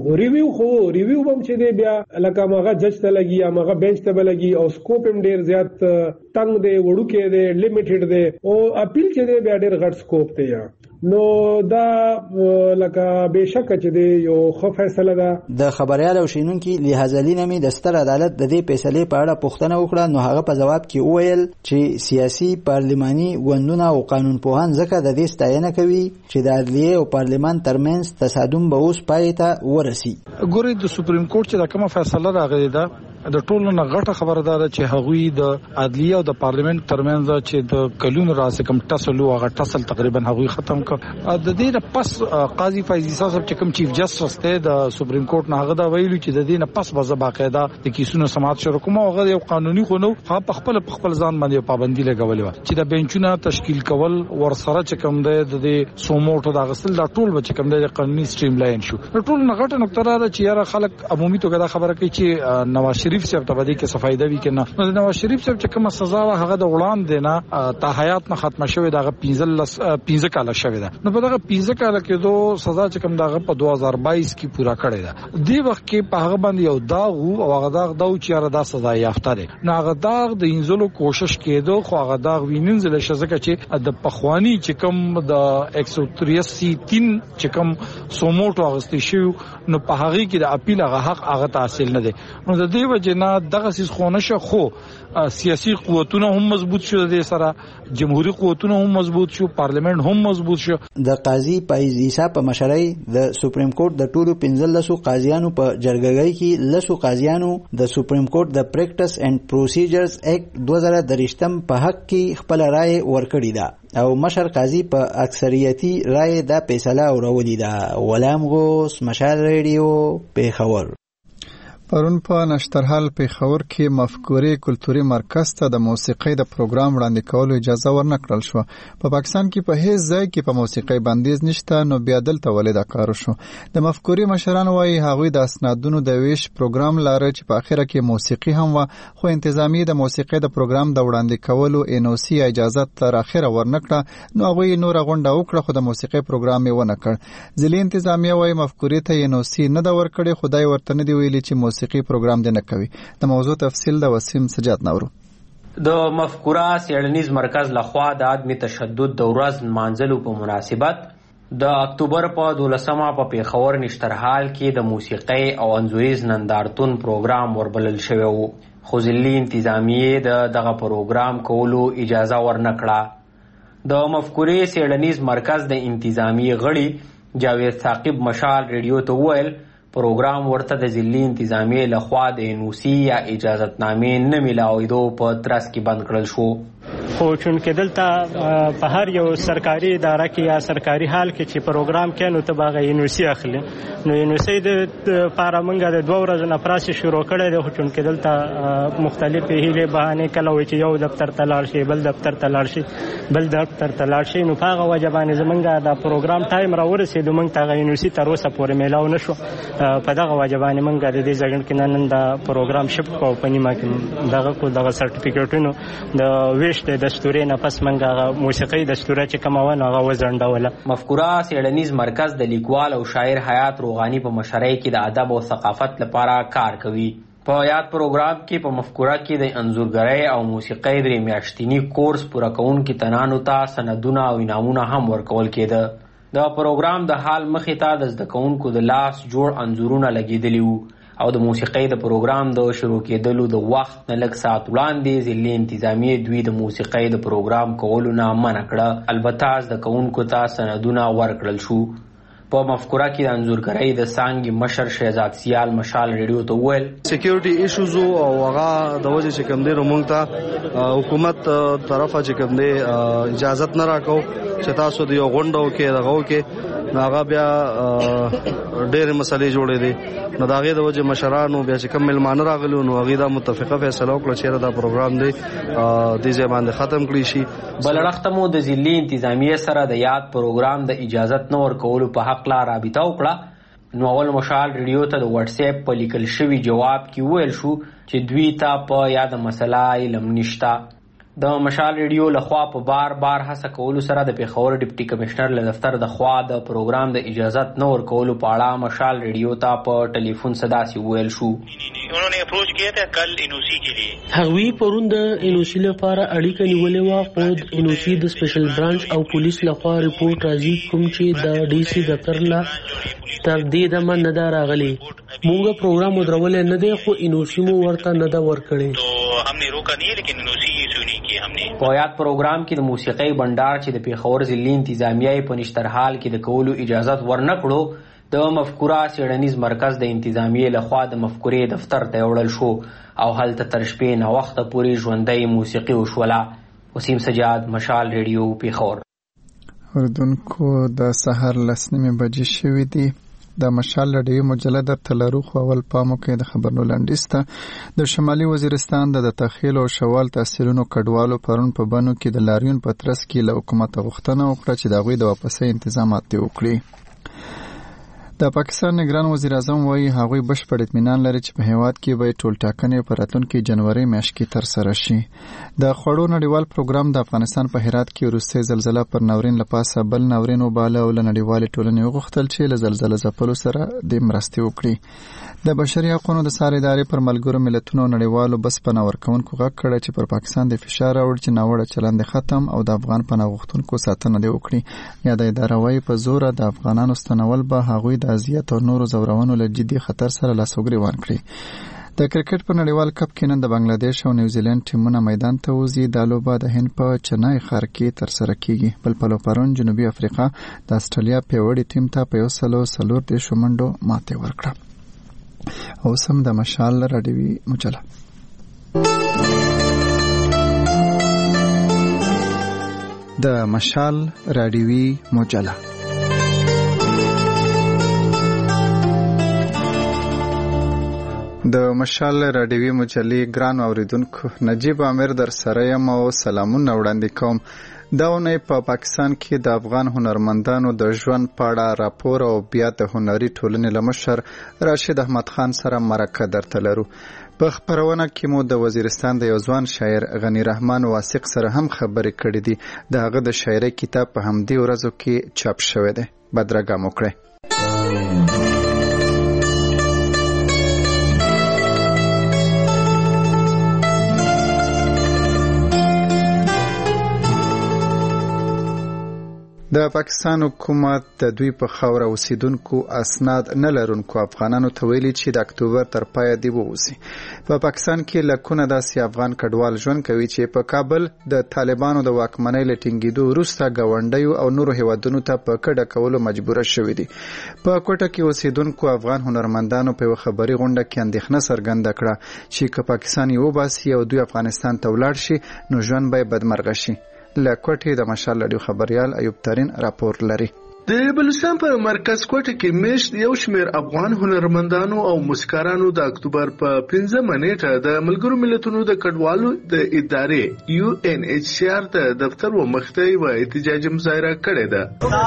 ریویو هم چې دی بیا لکه ماغه جج ته لګي یا ماغه بنچ ته لګي او سکوپ هم ډیر زیات تنگ دی وړوکې دی لیمیټډ دی او اپیل چې دی بیا ډیر غټ سکوپ دی. نو دا لکه بشک چې دی یو خو فیصله ده. د خبريال او شینونکو لحاظلی نمی د ستر عدالت د دې فیصلې په اړه پوښتنه وکړه نو هغه په جواب کې وویل چې سیاسي پارلماني ګوندونه او قانون پوهان ځکه د دې ستاینه کوي چې د عدلیه او پارلمان ترمنځ تصادم به اوس پای ته ورسي. ګوري د سپریم کورټ چې دا کومه فیصله راغلی ده د ټولو نه غټه خبردار چې هغوی د عدلیه او د پارلیمنت ترمنځ چې د کلون راځي کوم ټسلو هغه ټسل تقریبا هغوی ختم کړ. د دې نه پس قاضي فیض عیسی صاحب چې کوم چیف جسټس ته د سپریم کورټ نه هغه دا ویلو چې د دې نه پس به باقاعده د کیسونو سماعت شروع کوم. هغه یو قانوني خو نو په خپل ځان باندې پابندي لګولې و چې د بنچونو تشکیل کول ورسره چې کوم د سوموټو د غسل د ټول چې کوم د قانوني سټریم لاین شو. ټول نه غټه نقطه را چې یاره خلک عمومي توګه دا خبره کوي چې نواز شریف صاحب ته باندې کې صفایده وی کنه. نو نواز شریف صاحب چې کوم سزا و هغه د وړاندې نه تا حیات نه ختمه شوې دغه 15 کال شوې ده. نو په دغه 15 کال کې دوه سزا چې کوم دغه په 2022 کې پورا کړې ده. دی وخت کې په هغه باندې یو داغ او هغه داغ چې یاره دا سزا یافته ده. نو هغه داغ د انځلو کوشش کېدو خو هغه داغ وینځل شزکه چې د پخوانی چې کوم د 183 چې کوم سوموټو اغستې شو نو په هغه کې د اپیل هغه حق هغه تحصیل نه دی. نو د دې وجه نه دغه سیس خونه خو سیاسي قوتونه هم مضبوط شو، د سره جمهوریت قوتونه هم مضبوط شو، پارلیمنت هم مضبوط شو. د قاضي فیض عیسی په مشرۍ د سپریم کورټ د ټولو 15 قاضیانو په جرګګۍ کې 10 قاضیانو د سپریم کورټ د پریکټس اینڈ پروسیجرز ایکټ 2023 په حق کې خپل رائے ورکړی ده او مشر قاضي په اکثریتي رائے دا فیصله اورولې ده. غلام غوث، مشال ریډیو، پیښور. پرون په نشترحال پیښور کې مفکورې کلتوري مرکز ته د موسیقۍ د پروګرام وړاندې کولو اجازه ورنکړل شو. په پاکستان کې په هیڅ ځای کې په موسیقۍ بندیز نشته، نو بیا دلته ولې دا کار شو؟ د مفکورې مشران وایي هغوی د اسنادونو د ویش پروګرام لاره چې په اخره کې موسیقي هم و، خو انتظامیه د موسیقۍ د پروګرام د وړاندې کولو NOC اجازه تر اخره ورنکړه. نو هغوی نور غونډه وکړه خو د موسیقۍ پروګرام یې ونه کړ. ځلې انتظامیه وایي مفکورې ته NOC نه دا ورکړي، خدای ورته نه دی ویلي چې موسیقي پروګرام دی نه کوي. د موضوع تفصیل د وسیم سجاد نورو. د مفکوره څیړنیز مرکز لخوا د عدم تشدد د ورځ نمانځلو په مناسبت د اکتوبر په 12 په پیښور نشترحال کې د موسیقۍ او انځوریز نندارتون پروګرام وربلل شوی و، خو ځلې انتظامیه دغه پروګرام کولو اجازه ورنکړه. د مفکورې څیړنیز مرکز د انتظامیه غړي جاوید ثاقب مشال ریډیو ته وویل پروګرام ورته د ضلعي انتظامیې لخوا د NOC یا اجازتنامې نه میلاوېدو په ترڅ کې بند کړل شو. خو چونکې دلته په هر یو سرکاري اداره کې یا سرکاري حال کې چې پروګرام کې نو ته باغه NOC اخلي، نو NOC د پاره مونږه د 2 ورځې نه پراس شروع کړی دی. خو چونکې دلته مختلفې هیلې بهانې کله وي چې یو دفتر ته لاړ شي، بل دفتر ته لاړ شي، بل دفتر ته لاړ شي، نو په هغه وجه باندې زمونږ د پروګرام ټایم راورسېدو، مونږ ته NOC تر اوسه پورې میلاو نه شو. په دغه وجه باندې مونږ د دې ځای کې نن د پروګرام شپ کو په نیمه کې دغه سرټیفیکټونو د ویش د دستوري نه پس مونږ موسیقي دستوره چې کومونه هغه وزنډوله. مفکوره څیړنیز مرکز د لیکوال او شاعر حیات روغانی په مشرۍ کې د ادب او ثقافت لپاره کار کوي. په یاد پروګرام کې په مفکوره کې د انځورګرۍ او موسیقۍ 3 میاشتنی کورس پوره کوونکو تنانو ته سندونه او انعامونه هم ورکول کېده. د پروګرام د حال مخې ته د زده کوونکو د لاس جوړ انځورونه لګېدلي وو او د موسیقۍ د پروګرام د شروع کېدلو د وخت نه لږ ساعت وړاندې ضلعي انتظامیې دوی د موسیقۍ د پروګرام کولو نه منع کړه. البته زده کوونکو ته سندونه ورکړل شو. په مفکوره کې د انځورګرۍ د څانګې مشر شهزاد سیال مشال ریډیو ته وویل سکیورټي ایشوز او هغه د وجې چې کوم دی موږ ته حکومت طرفه چې کوم دی اجازه نه راکو چې تاسو د یو غونډو کې دغه کې هغه بیا ډېر مسلې جوړې دي. نو دا غي د وجې مشرانو بیا چې کوم ملمانه راغلو نو هغه د متفقه فیصله وکړه چې دا پروګرام دی د ځمانه ختم کړی شي. بلړختمو د ضلعي انتظامیه سره د یاد پروګرام د اجازت نه ورکولو په حق لا رابطه وکړه. نو اول مشال ریډیو ته د واتس اپ په لیکل شوی جواب کې ویل شو چې دوی ته په یاد مسله علم نشته. د مشال ریډیو لخوا په بار هڅه کولو سره د پیښور ډیپټي کمشنر له دفتر د خوا د پروګرام د اجازت نه ورکولو په اړه مشال ریډیو ته په ټلیفون صدا سی ویل شو. انہوں نے اپروچ کیا تھا کل NOC کے لیے. هغوی پرون د NOC لپاره اړیکه نیولې وه، خو د NOC د سپیشل برانچ او پولیس لخوا ریپورټ راځي کوم چې د DC دفتر لا تر دې دمه نه دا راغلی. مونږ پروګرام ودرولې نه دی، خو NOC مو ورته نه دا ورکړی. تو ہم نے روکا نہیں لیکن NOC یہ سنی کہ ہم نے په یاد پروګرام کې د موسیقۍ بندار چې د پیښور ضلعي انتظامیه په نشترحال کې د کولو اجازت ورنکړو د مفکوره څېړنیز مرکز د انتظامیې لخوا د مفکورې دفتر ته وړل شو او هلته تر شپې ناوخته پورې ژوندۍ موسیقي وشوله. وسیم سجاد، مشال ریډیو، پیښور. اردوونکو د سهار 10:09 بجې شوې دي. د مشال ریډیو مجله درته لرو، خو اول پام وکړئ د خبرونو لنډیز ته. د شمالي وزیرستان د تخیل او شوال تحصیلونو کډوالو پرون په بنو کې د لاریون په ترڅ کې له حکومته غوښتنه وکړه چې د هغوی د واپسۍ انتظامات وکړي. د پاکستان نگران وزیر اعظم وایي هغوی بشپړ اطمینان لري چې په هیواد کې به ټولټاکنې په راتلونکي جنوري میاشت کې ترسره شي. د خوړو نړیوال پروګرام د افغانستان په هرات کې وروستۍ زلزله پر ناورین لپاسه بل ناورین وباله او له نړیوالې ټولنې وغوښتل چې له زلزله ځپلو سره د مرستې وکړي. د بشري حقوقو د څار ادارې پر ملګرو ملتونو نړیوالو بس پناه ورکوونکو غږ کړی چې پر پاکستان د فشار راوړي چې ناوړه چلند ختم او د افغان پناه غوښتونکو ساتنه دې وکړي. یا د اداره وايي په زوره د افغانانو ستنول به هغوی د اذیت او نورو ځورونو له جدي خطر سره لاس وګریوان کړي. د کرکټ په نړیوال کپ کې نن د بنگلاديش او نیوزیلند ټیمونه میدان ته وځي. دا لوبه د هند په چنای ښار کې ترسره کیږي. بل پلو پرون جنوبي افریقا د استرالیا پیوړی ټیم ته په 140 منډو ماته ورکړه. اوس هم د مشال راډیوي مجله. د مشال راډیوي مجله د مشال راډیوي مجلې ګران اوریدونکو، نجیب عامر در سره یم او سلامونه وړاندې کوم. دا اونۍ په پاکستان کې د افغان هنرمندانو د ژوند په اړه راپور او بیا د هنري ټولنې له مشر راشد احمد خان سره مرکه درته لرو. په خپرونه کې مو د وزیرستان د یو ځوان شاعر غنی رحمان واثق سره هم خبرې کړې دي. د هغه د شاعرۍ کتاب په همدې ورځو کې چاپ شوی دی. بدرګه مو کړئ. د پاکستان حکومت د دوی په خاوره اوسیدونکو اسناد نه لرونکو افغانانو ته ویلي چې د اکتوبر تر پایه دی ووځي. په پاکستان کې لکونه داسې افغان کډوال ژوند کوي چې په کابل د طالبانو د واکمنۍ له ټینګېدو وروسته ګاونډیو او نورو هیوادونو ته په کډه کولو مجبوره شوي دي. په کوټه کې اوسیدونکو افغان هنرمندانو په یوه خبري غونډه کې اندېښنه څرګنده کړه چې که پاکستان یې وباسي او دوی افغانستان ته ولاړ شي نو ژوند به یې بدمرغه شي. له کوټې د مشال راډیو خبریال ایوب ترین راپور لري. د بلوچستان په مرکز کوټه کې میشت یو شمېر افغان هنرمندانو او موسیقارانو د اکتوبر په 15 نیټه د ملګرو ملتونو د کډوالو د ادارې UNHCR د دفتر و مخته یو احتجاجي مظاهره کړې ده.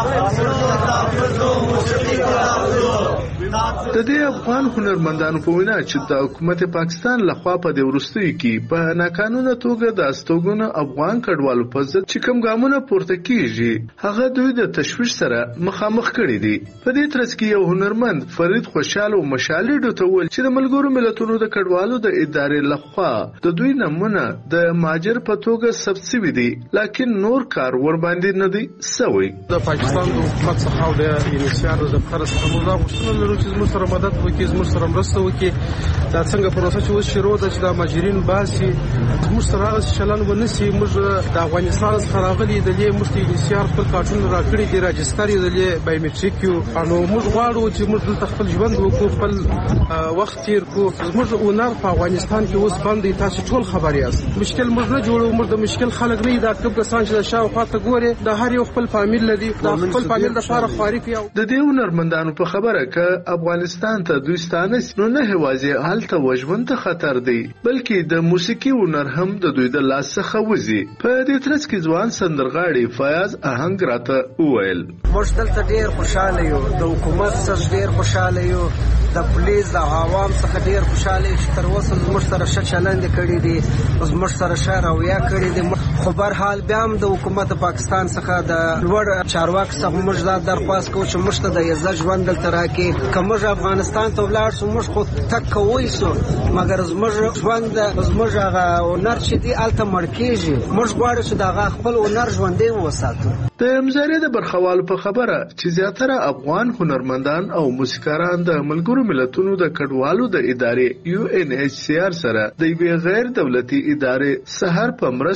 د دې افغان هنرمندانو په وینا چې د حکومت پاکستان لخوا په دې وروستیو کې په ناقانونه توګه د استوګنو افغان کډوالو په ضد چې کوم ګامونه پورته کیږي هغه دوی د تشویش سره مخامخ کړي دي. په دې ترڅ کې یو هنرمند فرید خوشحال او مشالې ډوتول چې د ملګرو ملتونو د کډوالو د ادارې لخوا د دوی نمونه د ماجر په توګه ثبت شوی دي، لکه نور کار ور باندې نه دی سوی. د پاکستان د حکومت څخه د انیشیار د دفتر څخه موږ غوښتنه لرو چې موږ سره مدد وکړي، موږ سره مرسته وکړي. دا څنګه پروسه چې اوس شروع ده چې د ماجرین باسي موږ سره چلن ونسي. موږ د افغانستان څخه راغلي د دې مفتي انیشیار خپل کارتونه راکړي دي، راجستر یې د بایومټریک یو. نو موږ غواړو چې موږ دلته خپل ژوند وکړو، خپل وخت تیر کړو. موږ اونر په افغانستان کې اوس باندې تاسو ټول خبر یاست. مشکل موږ نه جوړو، موږ د مشکل خلک نه دا کوم کسان چې د شاوخوا ته ګوري د هر یو خپل فامیل لري، د خپل فامیل د لپاره خاري پیو. د دې هنرمندانو په خبره ک افغانستان ته دوی ستانه نو نه هوازي حالت وژوند ته خطر دی، بلکې د موسیقي هنر هم د دوی د لاس څخه وځي. په دې ترڅ کې ځوان سندرغاړي فیاض آهنګ راته وویل موږ دلته ډیر خوشاله یو، د حکومت څخه ډیر خوشاله یو، د پولیس د عوام څخه ډیر خوشاله یو چې تر اوسه زموږ سره ښه چلند کړی دی، زموږ سره ښه رویه کړې دی. خو برحال بیا هم د حکومت پاکستان څخه د لوړ چارواکو څخه موږ دا درخواست کوو چې موږ ته د عزت ژوند دلته راکړي. که موږ افغانستان ته ولاړ شو موږ خو تک کوی شو، مګر زموږ ژوند زموږ هغه هنر چې دی هلته مړ کېږي. موږ غواړو چې د هغه خپل هنر ژوندی وساتو. د مظاهرې د برخوالو په خبره چې زیاتره افغان هنرمندان او موسیقاران د ملګرو ملتونو د کډوالو د ادارې UNHCR سره د یوې غیر دولتي ادارې سحر په مرسته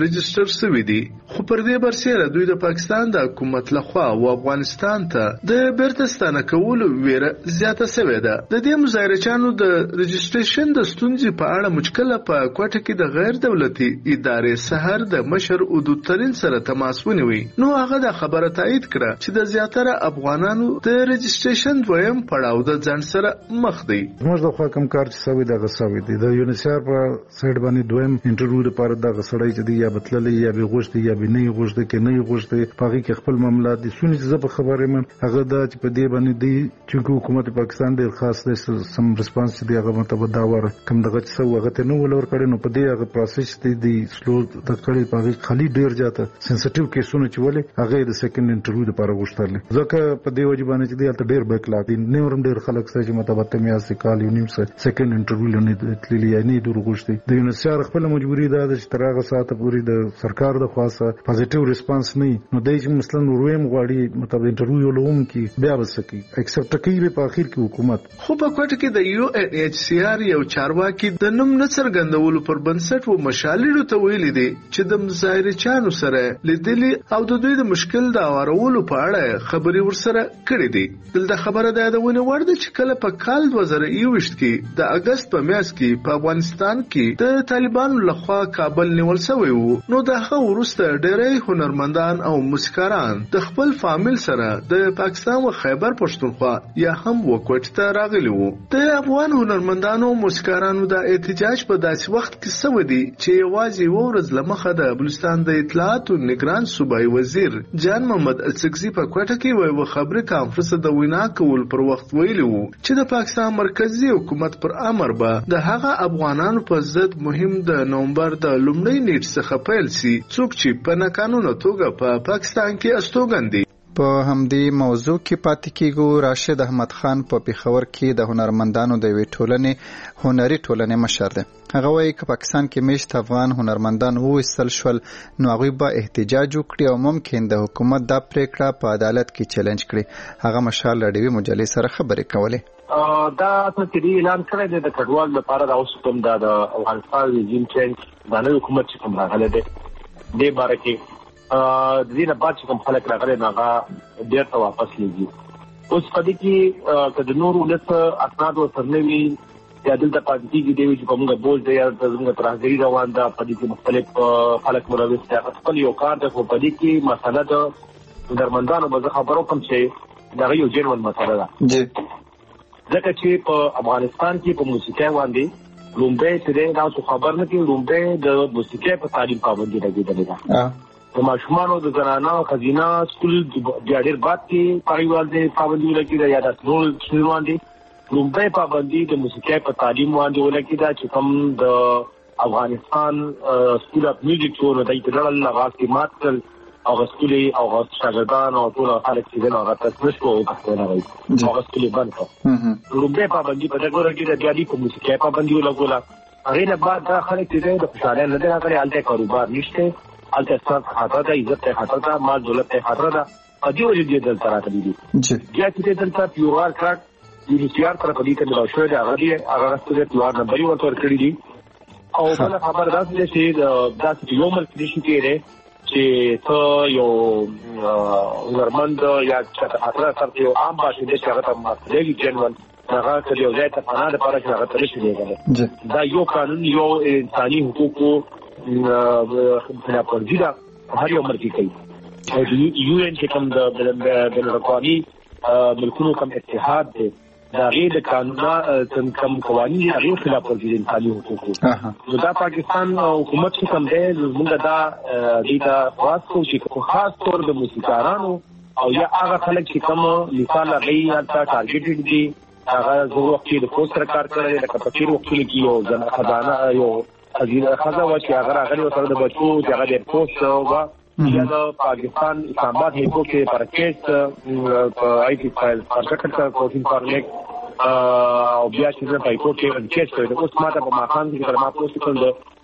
رجستر شوي دي. خو پر دې برسېره دوی د پاکستان د حکومت لخوا او افغانستان ته د بیرته ستانه کولو ویره زیاته شوې ده. د دې مظاهرچیانو د رجستریشن د ستونزې په اړه مشکله په کوټه کې د غیر دولتي ادارې سحر د مشر حدود ترين سره تماس ونیوي. نو هغه د خبره تایید کړه چې د زیاتره افغانانو د رجستریشن دویم پړاو د ځان سره مخ دی. موږ د خوا کوم کار چې سوي د غسوي دي د یونیسیار په سایډ باندې دویم انټرویو لپاره د غسړی چې دی یا بتللې یا به غوښتي یا به نه غوښتي کې نه غوښتي په هغه کې خپل معاملات دي سونی چې زه په خبره مم هغه د چې په دې باندې دی چې حکومت پاکستان ډیر خاص دی سم ریسپانس دی هغه مطلب دا ور کوم دغه چې سو هغه ته نو ولور کړي نو په دې هغه پروسس دی سلو د کړي په هغه خالي ډیر جاته سنسټیو کیسونه چې ولې هغه د سیکنډ انټرویو لپاره غوښتل ځکه په دې وجه باندې چې دی ته ډیر بیک لاګي نه ورم ډیر خلک چې مطلب ته میاسي کال یو نیم سیکنډ انټرویو لنی تللی یا نه دور غوښتي د یونیسیار خپل مجبوری ده چې ترغه ساعت پوری د سرکار د خاصه پوزټیو ریسپانس نه نو دای چې مثلا ورویم غواړي مطلب انټرویو لوم کې بیا وسکی ایکسپټ کوي په اخر کې حکومت. خو په کوټه کې د یو ان ایچ سی آر یو چارواکي د نوم نڅرګندولو پر بنسټ و مشالېړو ته ویلي دي چې د مظاهرچیانو سره لیدلي او د دوی د مشکل د اورولو په اړه خبري ورسره کړې دي. دلته خبره ده د ونه ورده چې کله په کال 2021 کې د اگست په میاشت کې په افغانستان کې د طالبانو لخوا کابل نیول شوی وو نو د هغه وروسته ډېری هنرمندان او موسیقاران د خپل فامیل سره د پاکستان او خیبر پښتونخوا یا هم وکوټ ته راغلي وو. د افغان هنرمندانو او موسیقارانو د احتجاج په داسې وخت کې سوي دي چې یوازې ورځ لمخه د بلوچستان د اطلاعات او نگران صوبایي وزیر جان محمد السکزي په کوټه کې یو خبري کانفرنس د وینا کول پر وخت ویلي وو چې د پاکستان مرکزی حکومت پر امر به د هغه افغانانو په ضد مهم د نومبر د لومړۍ نیټ څخه پیل شي څوک چې په ناقانونه توګه په پاکستان کې استوګن دي. په همدې موضوع کې پاتې کېږو. راشد احمد خان په پیښور کې د هنرمندانو د یوې ټولنې هنري ټولنې مشر دی. هغه وایي که پاکستان کې میشت افغان هنرمندان وویستل شول نو هغوی به احتجاج وکړي او ممکن د حکومت دا پریکړه په عدالت کې چیلنج کړي. هغه مشال راډیوي مجلې سره خبرې کولې. دا څه اعلان کړی دی د کډوال لپاره د اوس کوم د افغانستان رژیم چینج د نوي حکومت چې کوم راغلی دی دې باره کې د دې نه بعد چې کوم خلک راغلي هغه بیرته واپس لېږي. اوس په دې کې که د نورو ولس اسناد ورسره نه وي یا دلته پاتې کېږي دی چې په موږ بوج دی یا زموږ ترهګري روان ده په دې کې مختلف خلک ملوث دي خپل یو کار دی خو په دې کې مسله د هنرمندانو به زه خبر وکړم چې دغه یو جنون مسله ده ځکه چې په افغانستان کې په موسیقۍ باندې لومړی چې دی تاسو خبر نه کړئ لومړی د موسیقۍ په تعلیم پابندي لګېدلې ده. د ماشومانو د زنانه ښځینه سکول بیا ډېر بعد کې پاړیوال دی پابندي ولګېده یا داسې نور څیزونه باندې لومړی پابندي د موسیقۍ په تعلیم باندې ولګېده چې کوم د افغانستان سکول اف میوزیک شو نو دی په ډول هغه کې مات کړل هغه سکولې او هغه شاګردان او ټول خلک چې دی هغه تسلیش کو وکړل هغه سکولې بند کړ. لومړی پابندي په دغه ورګېده بیا دې په موسیقۍ پابندي ولګوله. هغې نه بعد دا خلک چې دی د خوشحالۍ نه دی راغلی هلته کاروبار نشته هلته ستاسو خطر ده عزت ته خطر ده مال دولت ته خطر ده په دې وجه دې دلته راغلي دي. بیا چې دلته پیو آر کارت یونیسیار سره په دې کې ملاو شوی دی هغه راستو پیو آر نمبر یې ورته ورکړي دي او بله خبره داسې ده چې داسې یو ملک نشي کېدی چې ته یو هنرمند یا چاته خطر سره یو عام باشي دی چې هغه ته مسلېږي جنون هغه که یو ځای ته پناه لپاره چې هغه ته نشي لېږلی. دا یو قانون یو انساني حقوقو خلافورزي ده هر یو ملک کوي. یو ان چې کوم د بین الاقوامي ملکونو کوم اتحاد دی د هغې د قانون کوم قوانین دي هغې خلافورزي د انساني حقوقو. نو دا پاکستان حکومت چې کوم دی زموږ دا دې ته خواست کوو چې خاص طور د موسیقارانو او یا هغه خلک چې کوم مثال هغې هلته ټارګېټډ دي هغه زه وخت کې د پوسټ سره کار کړی لکه په تېرو وختونو کې یو خزانه یو ښځه وه چې هغه راغلې وه سره د بچو چې هغه د پوسټ وه یا د پاکستان اسلام آباد هیپو کې پرکیس په آی ټي فایل پرکټ کوچینګ فارمیک او بیا چې زه په هیپو کې انکیج کړی اوس ما ته په ماښام کې کله ما پوسټ کړل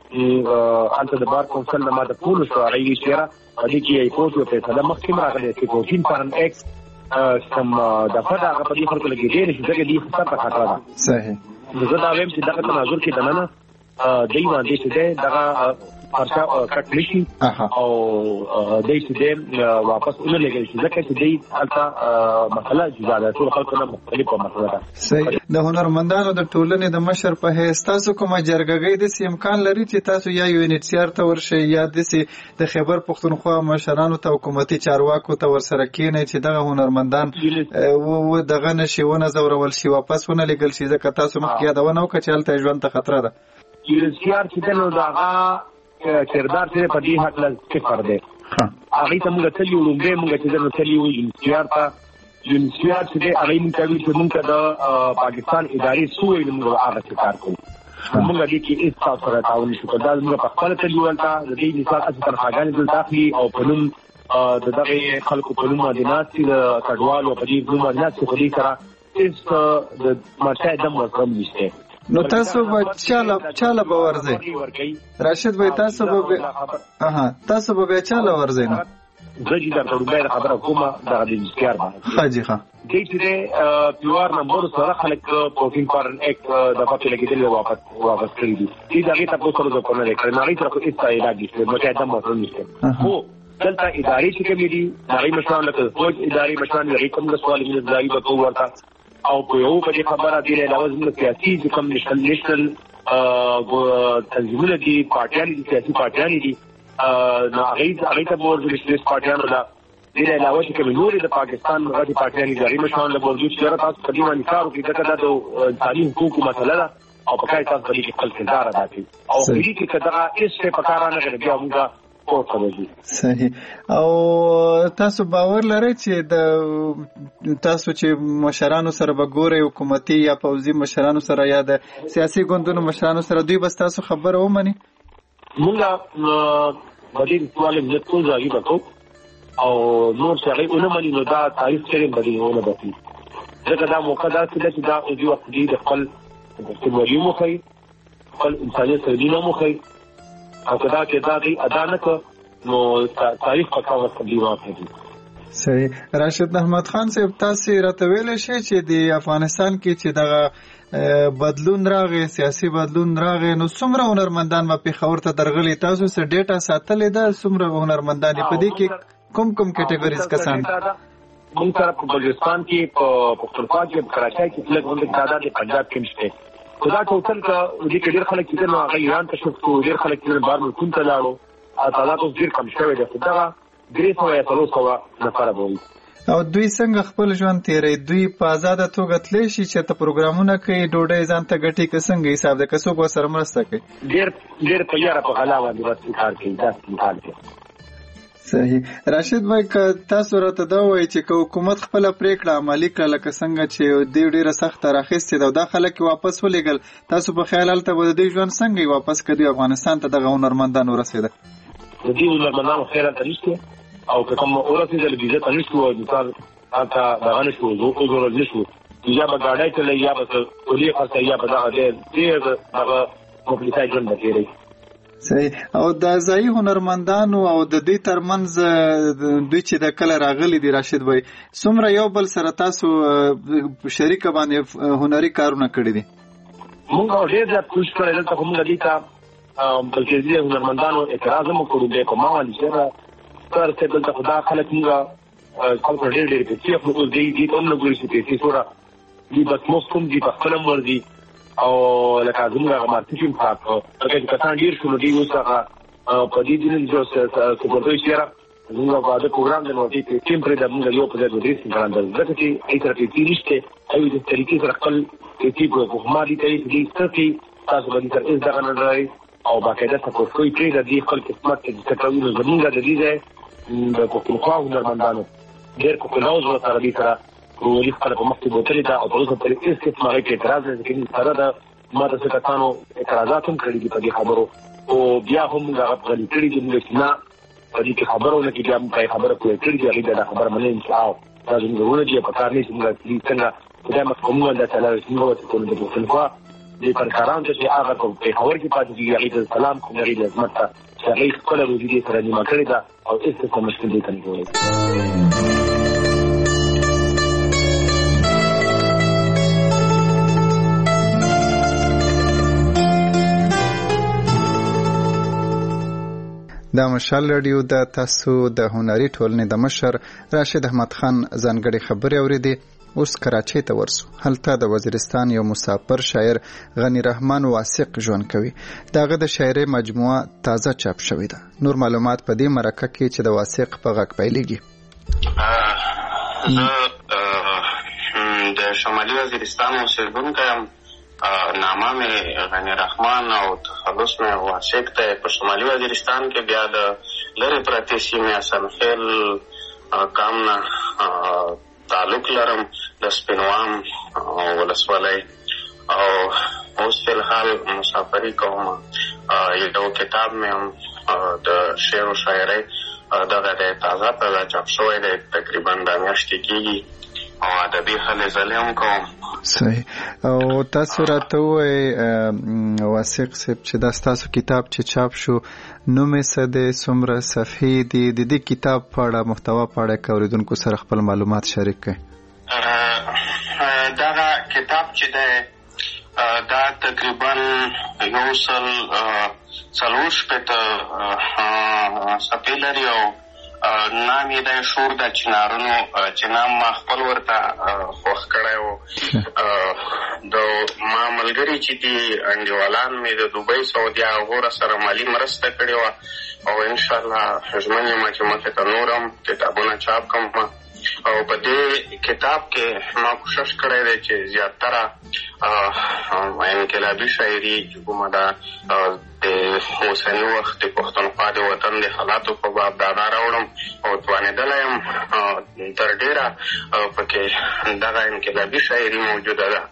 د هلته د بار کونسل نه ما ته پول شو هغه یې چېره په دې کې هیپو کې فیصله مخکې هم راغلی چې کوچینګ فارمیک کوم دفعه د هغه په دې خلکو لګېدی نه شي ځکه دې خطر ته خطره ده. صحیح. زه دا وایم چې دغه تناظر کې دننه دی باندې چې دی دغه خرچه کټ نشي او دای چې واپس ولګي شي ځکه چې دای البته مسله جدا ده ټول خلکو نه مختلفه مسله ده. صحیح. د هنرمندانو د ټولنې د مشر په حیث تاسو کومه جرګګۍ د امکان لري چې تاسو یا یو انټسیار ته ورشي یا د خیبر پښتونخوا مشرانو ته حکومتي چارواکو ته ورسره کېنئ چې دغه هنرمندان و دغه نشي ونه زورول شي واپس ونه لګل شي ځکه تاسو مخکې یادونه وکړه چې هلته ژوند ته خطره ده. انټسیار چې نو دغه کردار چې په دې حق له صفر دی هغه ته موږ تللی ولومبه موږ چې نو تللی وي انټسیار ته انټسیار چې هغه موږ کوي چې موږ د پاکستان اداري سوې موږ هغه کار کوو موږ دې کې هیڅ تاسو سره تعاون نشو کولای. موږ په خپل تللی ولته د دې مثال اصل تنخواګانې دلته اخلي او په نوم د دغه خلکو په نوم مدینات چې د کډوالو په دې نوم مدینات چې په دې سره هیڅ د مرشد دم ورکوم نشته. نو تاسو به چاله به ورځئ راشد بھائی تاسو به چاله ورځئ نو زه چې د ټولګي خبره کومه د انټسیار باندې حاجی ښه دې چې پیوار نمبر سره خلک 14.1 د پاتې لګیدل واپس کړی دي چې دا غي تاسو سره کومه لري نه غي تر خو هیڅ علاج نشته مته دم ورته نشته خو دلته اداري چې کومې دي نړۍ مشران لکه فوج اداري مشران لري کوم د سوال من ځای به ورته او په یو په خبره دی له لازم سیاسي کوم نشل تنظیمونه دي پارټیان دي سیاسي پارټیان دي نو هغه ته ورته سیاسي پارټیان ولا دې علاوه چې کوم نور د پاکستان غټي پارټیان دي مشران له ورته چې تاسو په دې باندې کار وکړئ دا د تعلیم حقوق مسله ده او په کای تاسو باندې خپل کردار ادا کړئ او دې کې کدا هیڅ په کار نه غوړي بیا موږ صحیح. او تاسو باور لرئ چې د تاسو چې مشرانو سره به ګورئ حکومتي یا پوځي مشرانو سره یا د سیاسي ګوندونو مشرانو سره دوی بس تاسو خبره ومني؟ موږ بدیل سوال نه ټول ځای وکړو او نور څه غي اونم نو دا تاریخ کې بدیل ونه بتی ځکه دا موقع دا چې دا او دی وخت دی د خپل استعماري مخې خپل انسانيت سره مخې او کدا کې دا دی ادا نه نو تاریخ په کاغذ کې واقع. صحیح. راشد احمد خان صاحب تاسو راته ویل شي چې د افغانستان کې چې دغه بدلون راغی سیاسي بدلون راغی نو څومره هنرمندان په خبر ته درغلي تاسو سره ډیټا ساتلې ده څومره هنرمندان په دې کې کوم کټګوریز کسان موږ سره په بلوچستان کې په پښتونخوا کې په کراچۍ کې لږ غونډه تعداد د پنجاب کې نشته خدا ټوټل کا دې کې ډېر خلک چې نو هغه ایران ته شو ډېر خلک چې بار ملکون ته لاړو تعداد ډېر کم شوی دی دا درې یا 300 نفر وایي او دوی څنګه خپل ژوند تیری دوی په آزاد توګه تللی شي چې ته پروګرامونه کوي ډوډۍ ځان ته ګټي که څنګه حساب ده که څوک ورسره مرسته کوي ډېر په یاره په غلا باندې ورته کار کوي دا حال دی. صحیح. راشد بھائی که تاسو راته دا وایي چې که حکومت خپله پریکړه عملي کړه لکه څنګه چې دوی ډېره سخته راخیستې ده او دا خلک واپس ولېږل تاسو په خیال هلته به د دوی ژوند څنګه واپس که دوی افغانستان ته دغه هنرمندان ورسېده د دې هنرمندانو خیر هلته نشته او که کوم ورسېدل ویزه ته نشو مثال هلته دغه نشو وګورل نشو یا به ګاډۍ ته یا به کلي خرڅه یا به دغه ډېر هغه مفلسای ژوند به تېروي. صحیح. او د ځایي هنرمندانو او د دوی ترمنځ دوی چې د کله راغلي دي راشد بھائی څومره یو بل سره تاسو شریکه باندې هنري کارونه کړي دي؟ موږ ډېر زیات کوشش کړی دلته خو موږ دې ته بلکې ځینې هنرمندانو اعتراض هم وکړو دی په ما باندې چې کار چې دلته خو دا خلک موږ خلکو ډېر پیسې خو اوس دې هم نه ګوري چې پیسې څومره دي بس موږ کوم دي په خپله هم ورځي او لکه زموږ هغه مارکیټینګ پاک لکه چې کسان ډېر شو نو دوی اوس هغه په دې دین جو سپورټوي سره زموږ په دا پروګرام د نوټي کې ټیم پرې د موږ یو په ځای درې څنګه انداز ځکه چې ای تر کې نشته ایو د طریقې سره خپل کې په حکومت دي چې ستاسو تاسو باندې تر از دغه نه راي او باقاعده تاسو کوئی پرې د دې خپل قسمت چې تکوي نو زموږ د دې د پښتونخوا هنرمندانو ډېر کوکلاوز ورته دي سره ولې خپل په مخکې بوتلې دا او په اوسه پرې هیڅ قسمه کې اعتراض نه کوي سره دا ما د څه کسانو اعتراضات هم کړي دي په دې خبرو او بیا هم هغه غلي کړي دي چې نه په دې خبرونه کې بیا موږ خبره کوي چې هغه دا خبره منل چې او دا زموږ چې په کار نه څنګه څنګه دا مفهوم دا تعالی څنګه ته د پښتونخوا د پرکاران چې هغه په خبر کې پاتې دي هغه سلام کوم لري د عظمت ته هغه خپل وجودي سره نیمه کړی دا او هیڅ څه مشکل دي کنه. د مشال رادیو د تاسو د هنري ټولنې د مشر راشد احمد خان ځانګړي خبرې اوریدي. اوس کراچۍ ته ورسو. هلته د وزیرستان یو مسافر شاعر غنی رحمان واثق ژوند کوي. دغه د شاعرۍ مجموعه تازه چاپ شوې ده. نور معلومات په دې مرکه کې چې د واثق په غږ پیلېږي. زه د شمالي وزیرستان اوسېدونکی یم. نامه مې غنی رحمان او تخلص مې واثق دی. په شمالي وزیرستان کې بیا د لرې پرتې سیمې اسنخیل قام نه تعلق لرم، د سپینوام ولسوالۍ، او اوس فلحال مسافري کوم. یو کتاب مې هم د شعر و شاعرۍ دغه دی تازه چاپ شوی دی، تقریبا د میاشتې کېږي، او ادبي هلې ځلې هم کوم. صحیح. او تاسو راته ووایئ واثق صاحب چې دا ستاسو کتاب چې چاپ شو نوم یې څه دی، څومره صفحې دي، د دې کتاب په اړه محتوا په اړه که اورېدونکو سره خپل معلومات شریک کړئ. دغه کتاب چې دی دا تقریبا 140 صفحې لري، او نام یې دی شور د چنارونو، چې نام ما خپل ورته خوښ کړی و. د ما ملګري چې دي انډیوالان مې د دوبۍ سعودي هغو سره مالي مرسته کړې وه، او انشاءالله ژمن یم چې مخې ته نور هم کتابونه چاپ کړم. او په دې کتاب کې ما کوشش کړی دی چې زیاتره انقلابي شاعري چې کومه ده د اوسني وخت د پښتونخوا د وطن د حالاتو په باب دا راوړم، او توانېدلی یم تر ډېره پکې دغه انقلابي شاعري موجوده ده.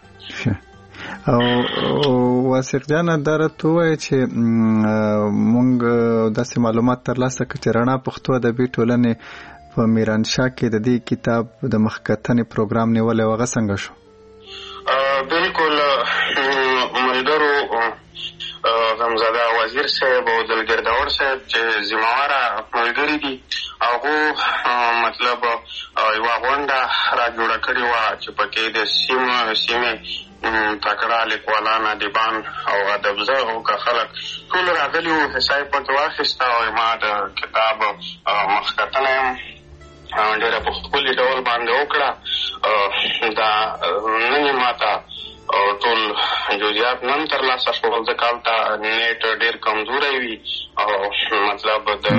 او واثق جانه دا راته ووایه چې مونږ داسې معلومات ترلاسه کړو چې رڼا پښتو ادبي ټولنې په میرانشاه کې د دې کتاب د مخکتنې پروګرام نیولی و، هغه څنګه شو؟ بالکل ملګرو غمزاده وزیر صاحب او دلګرداور صاحب چې ذمهواره ملګري دي، هغو مطلب یوه غونډه را جوړه کړې وه چې پکې د سیمې تکړه لیکوالان، ادیبان او ادبزه او که خلک ټول راغلي وو. حصه یې پکې واخیسته او ما د کتاب مخکتنه یم ډېره په ښکلي ډول باندې وکړه. دا نن یې ما ته ټول جزئیات نن ترلاسه شول، ځکه هلته نیټ ډېر کمزوری وي، او مطلب د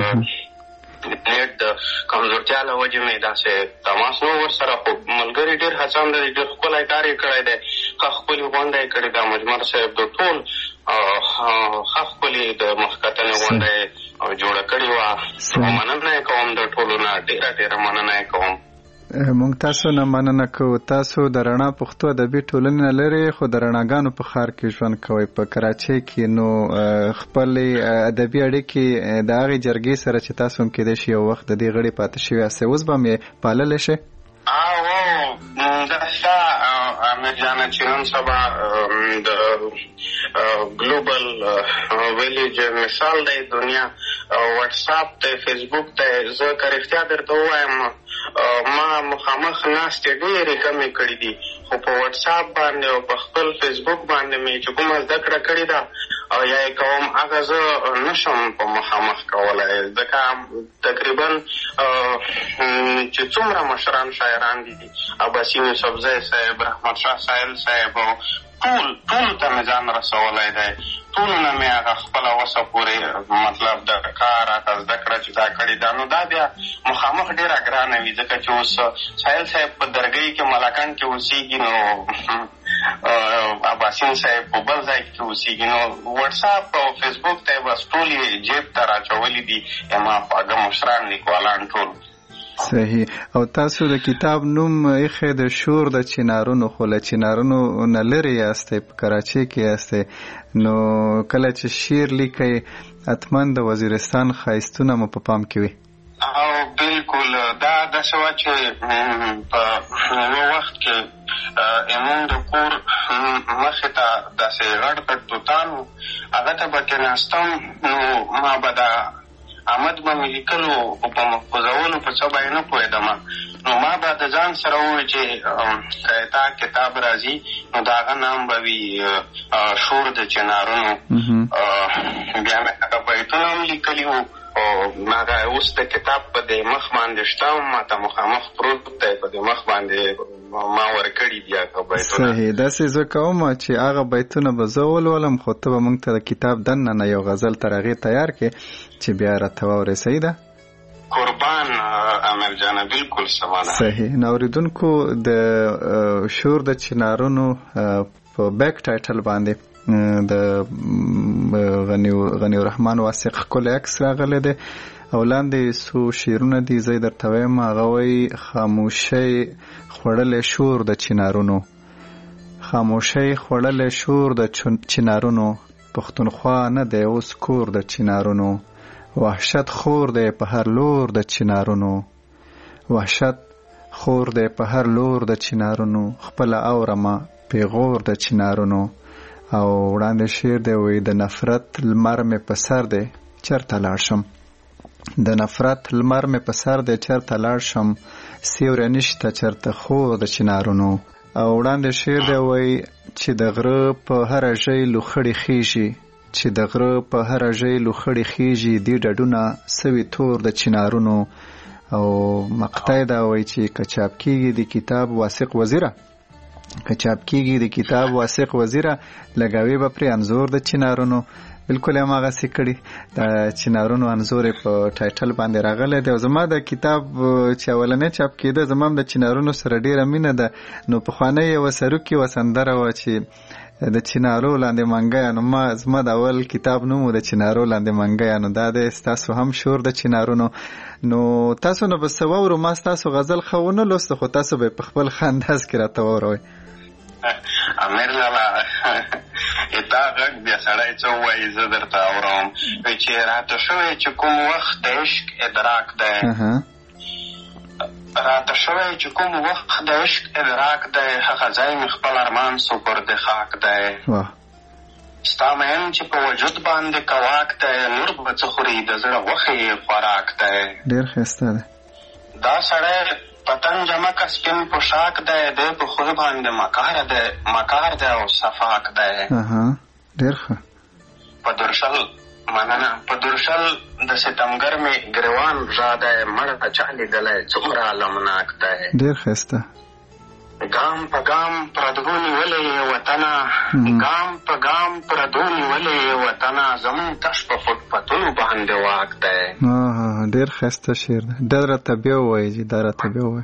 نیټ د کمزورتیا له وجې مې داسې تماس نه ورسره. خو ملګري ډېر هڅانده دي، ډېر ښکلی کار یې کړی دی، ښه ښکلې غونډه یې کړې ده. مجمر صاحب د ټول ښه ښکلې د مخکتنې غونډه یې جوړه کړې وه. مننه یې کوم د ټولو نه، ډېره مننه یې کوم. مونږ تاسو نه مننه کوو. تاسو د رڼا پښتو ادبي ټولنې نه لرې، خو د رڼاګانو په ښار کې ژوند کوئ په کراچۍ کې. نو خپلې ادبي اړیکې د هغې جرګې سره چې تاسو هم کېدای شي یو وخت د دې غړي پاتې شوي یاستئ، اوس به هم یې پاللی شئ؟ دا شته امیر جانه چې نن سبا د ګلوبل ویلیج مثال دی دنیا، واتساپ ته، فیسبوک ته. زه که رښتیا درته ووایم ما مخامخ ناستې ډېرې کمې کړي دي، خو په واتساپ باندې او په خپل فیسبوک باندې مې چې کومه زده کړه کړې ده او یا یې کوم، هغه زه نشم په مخامخ کولی، ځکه تقریبا چې څومره مشران شاعران دي، عباسین یوسفزی صاحب، رحمت شاه سایل صاحب، ټولو ته مې ځان رسولی دی. ټولو نه مې هغه خپله وسه پورې مطلب د کار هغه زده کړه چې دا کړې ده. نو دا بیا مخامخ ډېره ګرانه وي، ځکه چې اوس سایل صاحب په درګۍ کې ملکان کې اوسېږي، نو عباسین صاحب په بل ځای کې اوسېږي، نو واتساپ او فیسبوک ته یې بس ټول یې جیب ته راچولي دي زما خواږه مشران لیکوالان ټول. صحیح. او تاسو د کتاب نوم ایښی د شور د چنارونو، خو له چنارونو نه لرې یاستئ، په کراچۍ کې یاستئ، نو کله چې شعر لیکئ حتما د وزیرستان ښایستونه مو په پام کې وي؟ او بالکل دا داسې وه چې په یو وخت کې زمونږ د کور مخې ته داسې غټ توتان و، هغه ته به کېناستم، نو ما به دا احمد به مې لیکلو، خو په محفوظولو په څه به یې نه پوهېدم. نو ما به د ځان سره وویل چې که تا کتاب راځي نو د هغه نام به وي شور د چنارونو. بیا مې هغه بیتونه هم لیکلي وو، او خو هغه اوس د کتاب په دې مخ باندې شته ماته مخامخ پروت دی په دې مخ باندې ما ورکړي دي هغه بیتونه صحیح داسې زه کوم چې هغه بیتونه به زه ولولم خو ته به موږ ته د کتاب دننه نه یو غزل تر هغې تیار کړې چې بیا راته واورې صحیح ده قربان امیر جانه بالکل سما ده صحیح نو اورېدونکو د شور د چنارونو په بیک ټایټل باندې د غنی الرحمن واسق ښکلی عکس راغلی دی او لاندې څو شعرونه دي زه یې درته وایم هغه وایي خاموشۍ خوړلی شور د چنارونو خاموشۍ خوړلی شور د چنارونو پښتونخوا نه دی اوس کور د چنارونو وحشت خور دی په هر لور د چنارونو وحشت خور دی په هر لور د چنارونو خپله اورمه پیغور د چنارونو او وړاندې شعر دی وایي د نفرت لمر مې په سر دی چېرته لاړ شم د نفرت لمر مې په سر دی چېرته لاړ شم سیوری نشته چېرته خور د چنارونو او وړاندې شعر دی وایي چې د غره په هره ژۍ لوخړې خیږي چې د غره په هره ژۍ لوخړې خیږي دې ډډونه سوي تور د چنارونو او مقطع دا وایي چې که چاپ کېږي د کتاب واسق وزیره که چاپ کېږي د کتاب واسق وزیره لګوي به پرې انځور د چنارونو بالکل هم هغسې کړي د چنارونو انځور یې په ټایټل باندې راغلی دی او زما د کتاب چې اولنی چاپ کېده زما هم د چنارونو سره ډېره مینه ده نو پخوانۍ یوه سروکي یوه سندره وه چې د چنارو لاندې منګیانو زما د اول کتاب نوم و د چنارو لاندې منګیانو دا دی ستاسو هم شور د چنارونو نو تاسو نه به څه واورو ما ستاسو غزل ښه ونه لوسته خو تاسو به یې په خپل ښه انداز کې راته واوروئ امیر لالا تا غږ بیا سړی څه ووایي زه درته اورم چې راته شوی چې کوم وخت د عشق ادراک دی راته شوی چې کوم وخت د عشق ادراک دی هغه ځای مې خپل ارمان سپرد خاک دی ستا مین چې په وجود باندې کواک دی نور به څه خوري د زړه غوښې خوراک دی ډېر ښایسته دی دا سړی پتنګ جمکه سپین پوشاک دی دی په خوی باندې مکار دی او صفاک دی ډېر ښه په درشل مننه په درشل د ستمګر مې ګریوان ژا دی مړه چا لیدلی څومره لمناک دی ډېر ښایسته ګام په ګام پردو نیولې یې وطنه ګام په ګام پردو نیولې یې وطنه زمونږ تش په فټپتونو باندې واک دی ډېر ښایسته شعر دی دا راته بیا ووایي چې دا راته بیا ووایي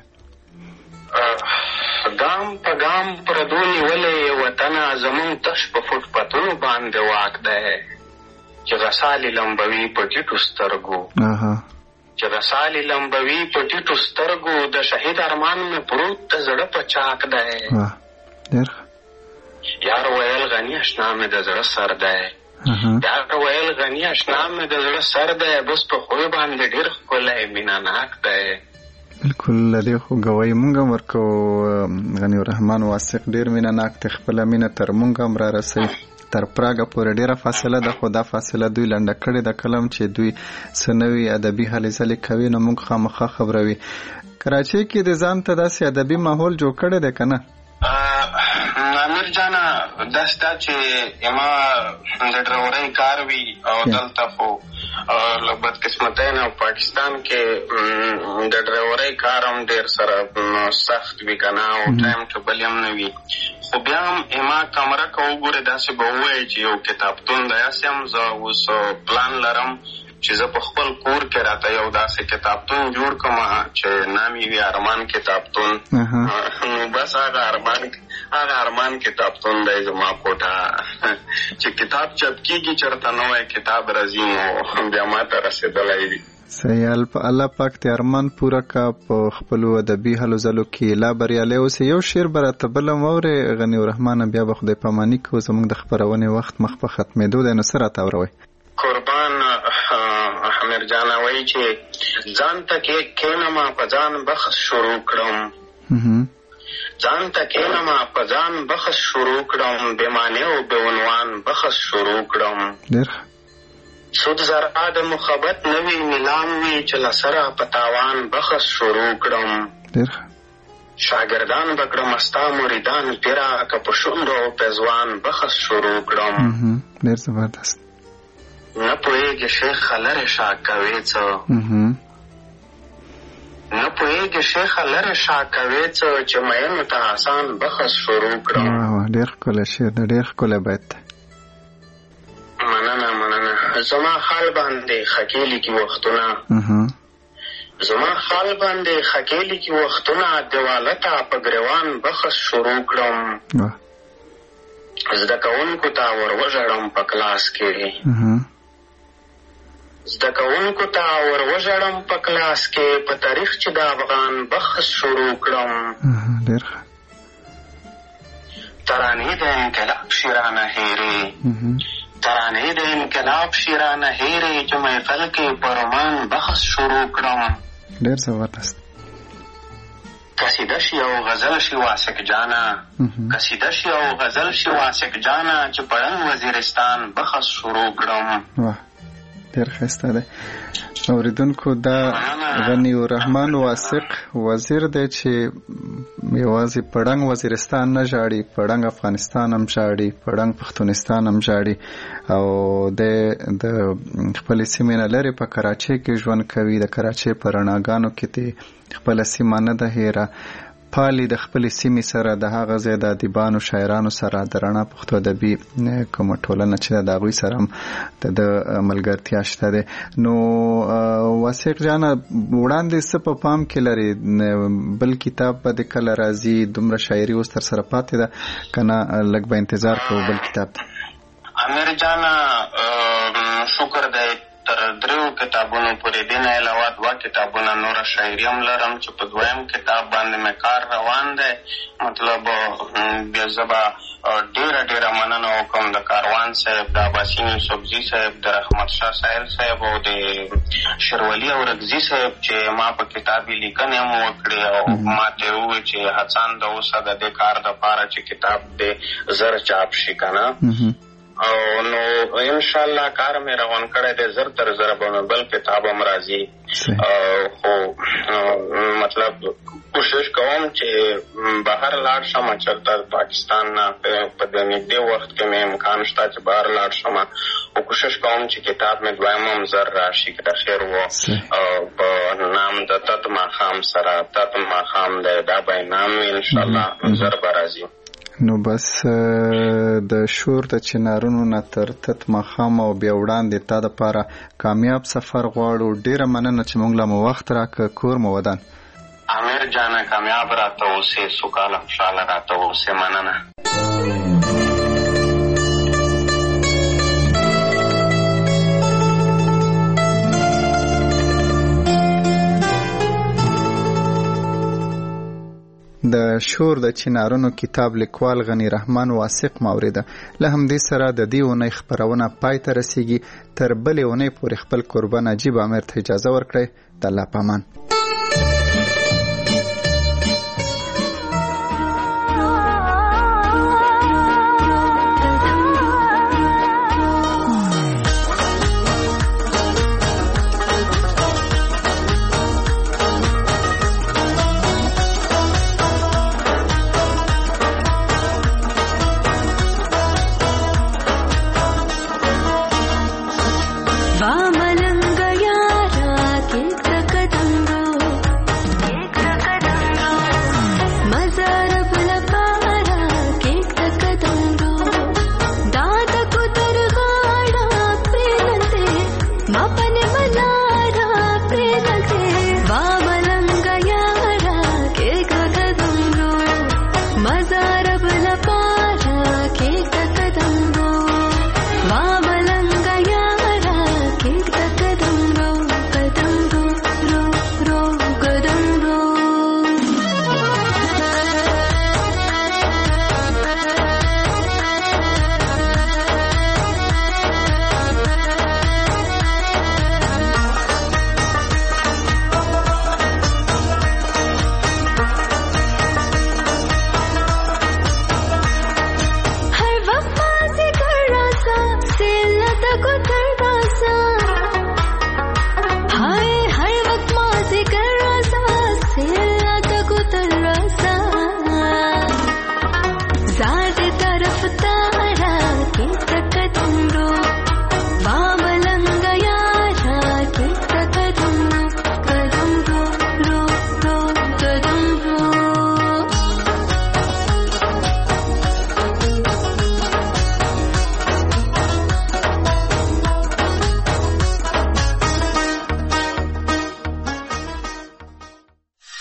ګام په ګام پردو نیولې یې وطنه زمونږ تش په فټپتونو باندې واک دی چې غسالې لمبوي په ټیټو سترګو چې رسالې لمبوي په ټیټو سترګو د شهید ارمان مې پروت د زړه په چاک دی یار ویل غني اشنا مې د زړه سر دی یار ویل غني اشنا مې د زړه سر دی بس په خوی باندې ډېر ښکلی مینه ناک دی بالکل له دې خو ګوایي مونږ هم ورکوو غني الرحمن واسق ډېر مینه ناک دی خپله مینه تر مونږ هم را رسوي تر پراګه پورې ډېره فاصله ده خو دا فاصله دوی لنډه کړې ده کلم چې دوی څه نوي ادبي هلې ځلې کوي نو موږ خامخا خبروي کراچۍ کې د ځان ته داسې ادبي ماحول جوړ کړی دی که نه امیر جانه داسې ده چې ما د ډرورۍ کار وي او دلته خو له بدقسمتۍ نه پاکستان کې د ډرورۍ کار هم ډېر سره سخت وي که نه او ټایم ټیبل هم نه وي خو بیا هم ما کمره که وګورې داسې به ووایي چې یو کتابتون دی هسې هم زه اوس پلان لرم چې زه په خپل کور کې راته یو داسې کتابتون جوړ کړم چې نام یې وي ارمان کتابتون نو بس هغه ارمان کتابتون دی زما کوټه چې کتاب چاپ کېږي چېرته نوی کتاب راځي نو بیا ما ته رسېدلی وي صحیح الله پاک دې ارمان پوره کا په خپلو ادبي هلو ځلو کې لا بریالی اوسې یو شعر به راته بل هم واورې غني الرحمن بیا به خدای پاماني کوو زموږ د خپرونې وخت مخ په ختمېدو دی نو څه راته اوروئ قربان امیر جانه وایي چې ځان ته کښېنمه په ځان بخښ شروع کړم ځان ته کښېنمه په ځان بخښ شروع کړم بې معنې او بې عنوان بخښ شروع کړم سود زرا د محبت نوی نیلام وي چې له سره په تاوان بخښ شروع کړم شاګردان به کړم ستا مریدان پیره که په شونډو او پېزوان بخښ شروع کړم ډېر زبردست نه پوهېږي شیخ لرې شا کوې څه نه پوهېږي شیخ لرې شا کوې څه چې مینو ته آسان بخس شروع کړم. ډېر ښکلی شعر دی، ډېر ښکلی بیت دی. مننه زما خال باندې خکېلي کې وختونه زما خال باندې خکېلي کې وختونه دیواله ته په ګریوان بخس شروع کړم. زده کوونکو ته ور وژړم په کلاس کې زده کوونکو ته ور وژړم په کلاس کې په تاریخ چې د افغان بخس شروع کړم. ترانې د انقلاب شیرانه هېرې ترانې د انقلاب شیرانه هېرې چې محفل کې په رومان بخس شروع کړم. ډېر زبردست. قصیده شي او غزل شي واسق جانا قصیده شي او غزل شي واسق جانا چې پړن وزیرستان بخس شروع کړم. واه ډېر ښایسته دی. اوریدونکو دا غنی الرحمن واسق وزیر دی چې یوازې پړنګ وزیرستان نه ژاړي، پړنګ افغانستان هم ژاړي، پړنګ پښتونستان هم ژاړي او د خپلې سیمې نه لرې په کراچۍ کې ژوند کوي. د کراچۍ په رڼاګانو کې دی خپله سیمه نه ده هیره، پالي د خپلې سیمې سره، د هغه ځای د ادیبانو شاعرانو سره، د رڼا پښتو ادبي کومه ټولنه چې د هغوی سره هم د ملګرتیا شته دی. نو واسق جانه وړاندې څه په پام کې لري؟ بل کتاب به د کله راځي؟ دومره شاعري اوس تر سره پاتې ده که نه لږ به انتظار کوو بل کتاب ته؟ امیر جانه شکر دی تر 3 کتابونو پورې دې نه علاوه 2 کتابونه نوره شاعري هم لرم چې په 2م کتاب باندې مې کار روان دی. مطلب بیا زه به ډېره مننه وکړم د کاروان صاحب، د عباسین یوسفزي صاحب، د رحمت شاه سایل صاحب او د شیروالي اورکزي صاحب چې ما په کتابي لیکنې هم وکړې او ما ته وویل چې هڅانده اوسه د دې کار دپاره چې کتاب دې زر چاپ شي که نه. او نو انشاءالله کار مې روان کړی دی، زر تر زره به مې بل کتاب هم راځي. خو مطلب کوشش کوم چې بهر لاړ شم، چېرته پاکستان نه په دې نږدې وخت کې مې امکان شته چې بهر لاړ شم، او کوشش کوم چې کتاب مې 2م هم زر راشي که د خیر و. په نام د تت ماښام سره، تت ماښام دی، دا به نام وي انشاءالله زر به راځي. نو بس د شور د چنارونو نه تر تت ماښام او بیا وړاندې تا دپاره کامیاب سفر غواړو. ډېره مننه چې موږ له مو وخت راکړه. کور مو ودان. امیر جانه کامیاب راته اوسې، سوکاله خوشحاله راته اوسې. مننه. د شور د چنارونو کتاب لیکوال غنی رحمان واسق ماوریده. له همدې سره د دې اونۍ خپرونه پای ته رسیږي. تر بلې اونۍ پورې خپل قربان عجیب امیر ته اجازه ورکړئ. د الله په امان.